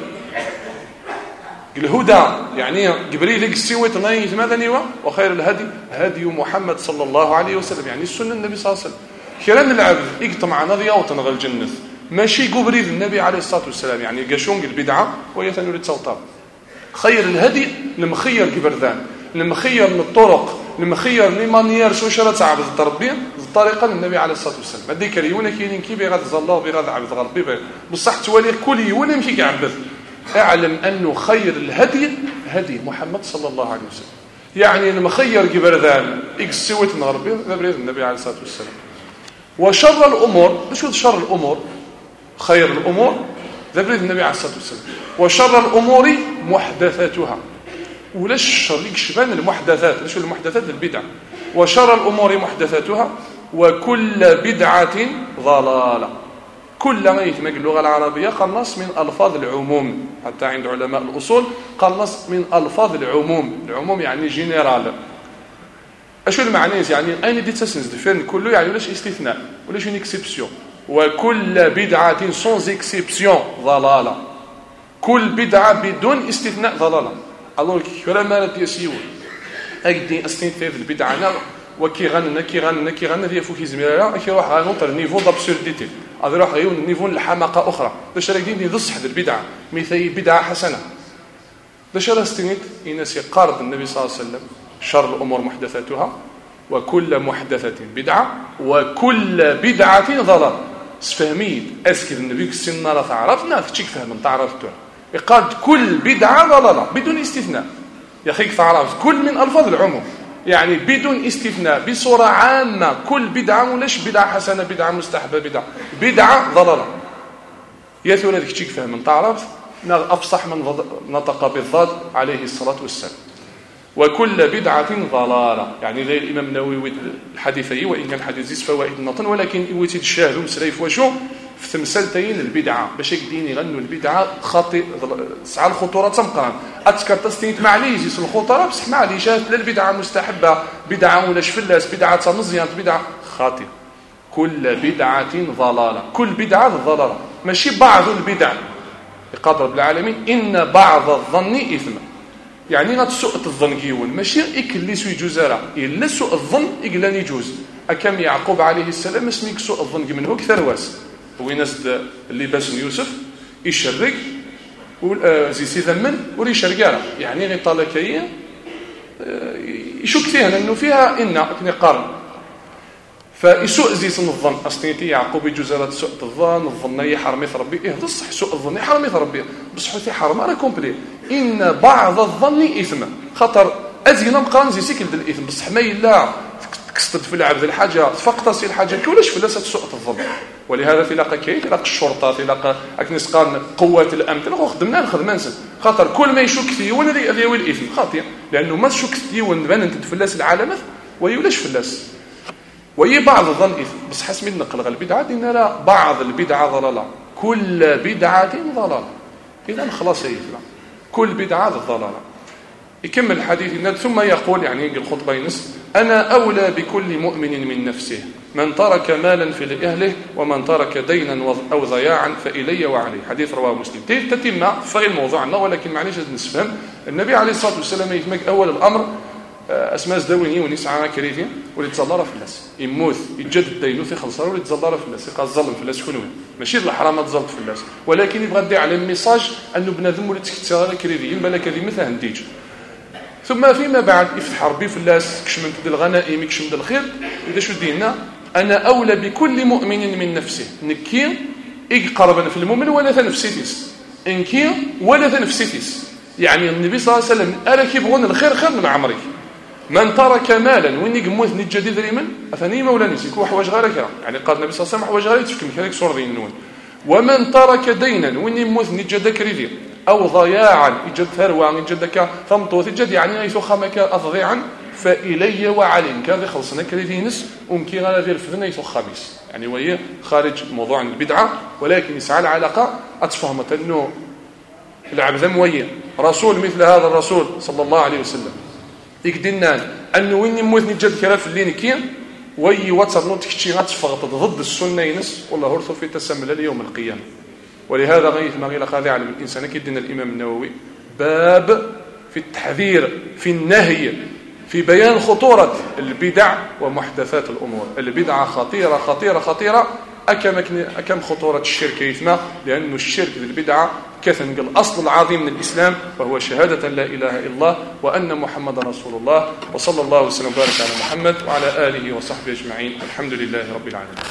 الهدى يعني جبريل سويت نايت ماذا نيوا وخير الهدي هدي محمد صلى الله عليه وسلم يعني السنه النبي صلى الله عليه وسلم كلام العبد يقطع نضيا وتنغى الجنه ماشي جبريل النبي عليه الصلاه والسلام يعني قاشونق البدعه ويتنور التوطاب خير الهدي المخير جبرذان المخير من الطرق المخير لي مانيير شو شرط عبد التربيه الطريقه للنبي عليه الصلاه والسلام هذيك اليوم كاينين كي بيغاد الله وبيغاد عبد ربي بصح تولي كل يوم يمشي يعبد اعلم انه خير الهدي هدي محمد صلى الله عليه وسلم يعني المخير جبرذان اكس سويت نغربي النبي عليه الصلاه والسلام وشر الامور شو شر الامور خير الامور ذبريد النبي عليه الصلاه والسلام وشر الامور محدثاتها ولاش الشر يكشفان المحدثات شو المحدثات البدع وشر الامور محدثاتها وكل بدعه ضلاله كل ما يتمك اللغه العربيه قنص من الفاظ العموم حتى عند علماء الاصول قنص من الفاظ العموم يعني جينيرال اشو المعنى يعني اين دي تسنس ديفين كله يعني ولاش استثناء ولاش اون اكسبسيون وكل بدعه سونز اكسبسيون ضلاله كل بدعه بدون استثناء ضلاله الوغ كلام ديسيو اكدي استثناء في البدعه وكيغن ديال فوكي زميره كيروح غنوطر نيفو دابسورديتي هذا يروح غيون نيفو الحماقه اخرى باش راكدين دي صح البدعه مثل بدعه حسنه باش راستنيت يناس قارض النبي صلى الله عليه وسلم شر الامور محدثاتها وكل محدثه بدعه وكل بدعه ضلال فهميت اسكت النبي السنه لا تعرفنا تشيك فهم تعرفتوا يقال كل بدعه ضلاله بدون استثناء يا اخي تعرف كل من الفاظ العموم يعني بدون استثناء بصوره عامه كل بدعه ولاش بدعه حسنه بدعه مستحبه بدعه ضلاله يا ثونا ديك تشيك فهم تعرف افصح من نطق بالضاد عليه الصلاه والسلام وكل بدعه ضلاله يعني غير الامام النووي الحديثي وان كان حديث زيد فوائد النطن ولكن يوتي الشاهد ومسريف وشو في تمثالتين البدعه باش يقدين يغنوا البدعه خاطئ سعى الخطوره تمقران اذكر تستنيت معليش يس الخطوره بصح معليش لا البدعه مستحبه بدعه ولا شفلاس بدعه مزيان بدعه خاطئ كل بدعه ضلاله كل بدعه ضلاله ماشي بعض البدع يقدر رب العالمين ان بعض الظن اثم يعني غتسوء الظن كيون ماشي اكليسو يجوز راه الا سوء الظن يقلان يجوز اكم يعقوب عليه السلام اسميك سوء الظن منه كثرواس هو ناس اللي باس يوسف يشرك زي سيثمن وري شرقاره يعني غير طالكيه يشك فيها لانه فيها ان قارن فيسوء زي سن الظن اصنيتي يعقوب يجوزات سوء الظن يحرمي ربي ايه بصح سوء الظن يحرمي ربي بصح في حرم راه كومبلي ان بعض الظن اثم خطر ازينا مقارن زي سيكل الاثم بصح ما الا تقصد في العبد الحاجه تفقطسي الحاجه كلش فلاسه سوء الظن ولهذا في لاقه كاين لاقه الشرطه في لاقه نسقان قوه الامن تلقى خدمنا الخدمه نسد خاطر كل ما يشك فيه ولا ديال الاثم خاطئ لانه ما شك فيه ونبان انت تفلاس العالمات ويولاش فلاس وهي بعض الظن اثم بس حسب النقل البدعه دينا لا بعض البدعه ضلاله كل بدعه ضلاله اذا خلاص هي كل بدعه ضلاله يكمل الحديث ثم يقول يعني الخطبه ينس انا اولى بكل مؤمن من نفسه من ترك مالا فلأهله ومن ترك دينا أو ضياعا فإلي وعليه حديث رواه مسلم تتم في الموضوع عنه ولكن معليش نسفهم النبي عليه الصلاة والسلام يتمك أول الأمر أسماء زدويني ونسعى كريتين وليتزلر في الناس يموت يتجد الدين في خلصه وليتزلر في الناس يبقى الظلم في الناس كلهم ماشي الحرام تزلط في الناس ولكن يبغى يدي على الميساج أنه بنادم ولا تكتسر كريتين بالك هذه مثل هنديج ثم فيما بعد يفتح ربي في الناس كشمن تد الغنائم كشمن الخير إذا شو دينا أنا أولى بكل مؤمن من نفسه نكي يقرب في المؤمن ولا تنفسيتيس إنكي ولا تنفسيتيس يعني النبي صلى الله عليه وسلم ألا كيبغون الخير خير من عمرك من ترك مالا وين يقموت نجديد ريمن أثني مولا نسيك وحواج غيرك يعني قال النبي صلى الله عليه وسلم حواج غير تفكر هذيك صور دين نون ومن ترك دينا وين يموت نجد كريدي أو ضياعا يجد ثروة يجدك ثمطوث يجد يعني يسو خمك أضيعا فإلي وعلي كان خلصنا كذي نس ومكي غير غير في الخميس يعني وهي خارج موضوع البدعة ولكن يسعى العلاقة أتفهمت أنه العبد مويا رسول مثل هذا الرسول صلى الله عليه وسلم يقدرنا أنه وين يموت نجد كلام في اللين كين وي واتساب نوتك شي غتفغط ضد السنة ينس والله هرث في تسمى ليوم القيامة. ولهذا غيث ما غير خاضع على الإنسان كيدنا الإمام النووي باب في التحذير في النهي في بيان خطورة البدع ومحدثات الأمور. البدعة خطيرة خطيرة خطيرة أكم خطورة الشرك يثمى لأن الشرك البدعة كثن الأصل العظيم من الإسلام وهو شهادة لا إله إلا الله وأن محمد رسول الله وصلى الله وسلم وبارك على محمد وعلى آله وصحبه أجمعين. الحمد لله رب العالمين.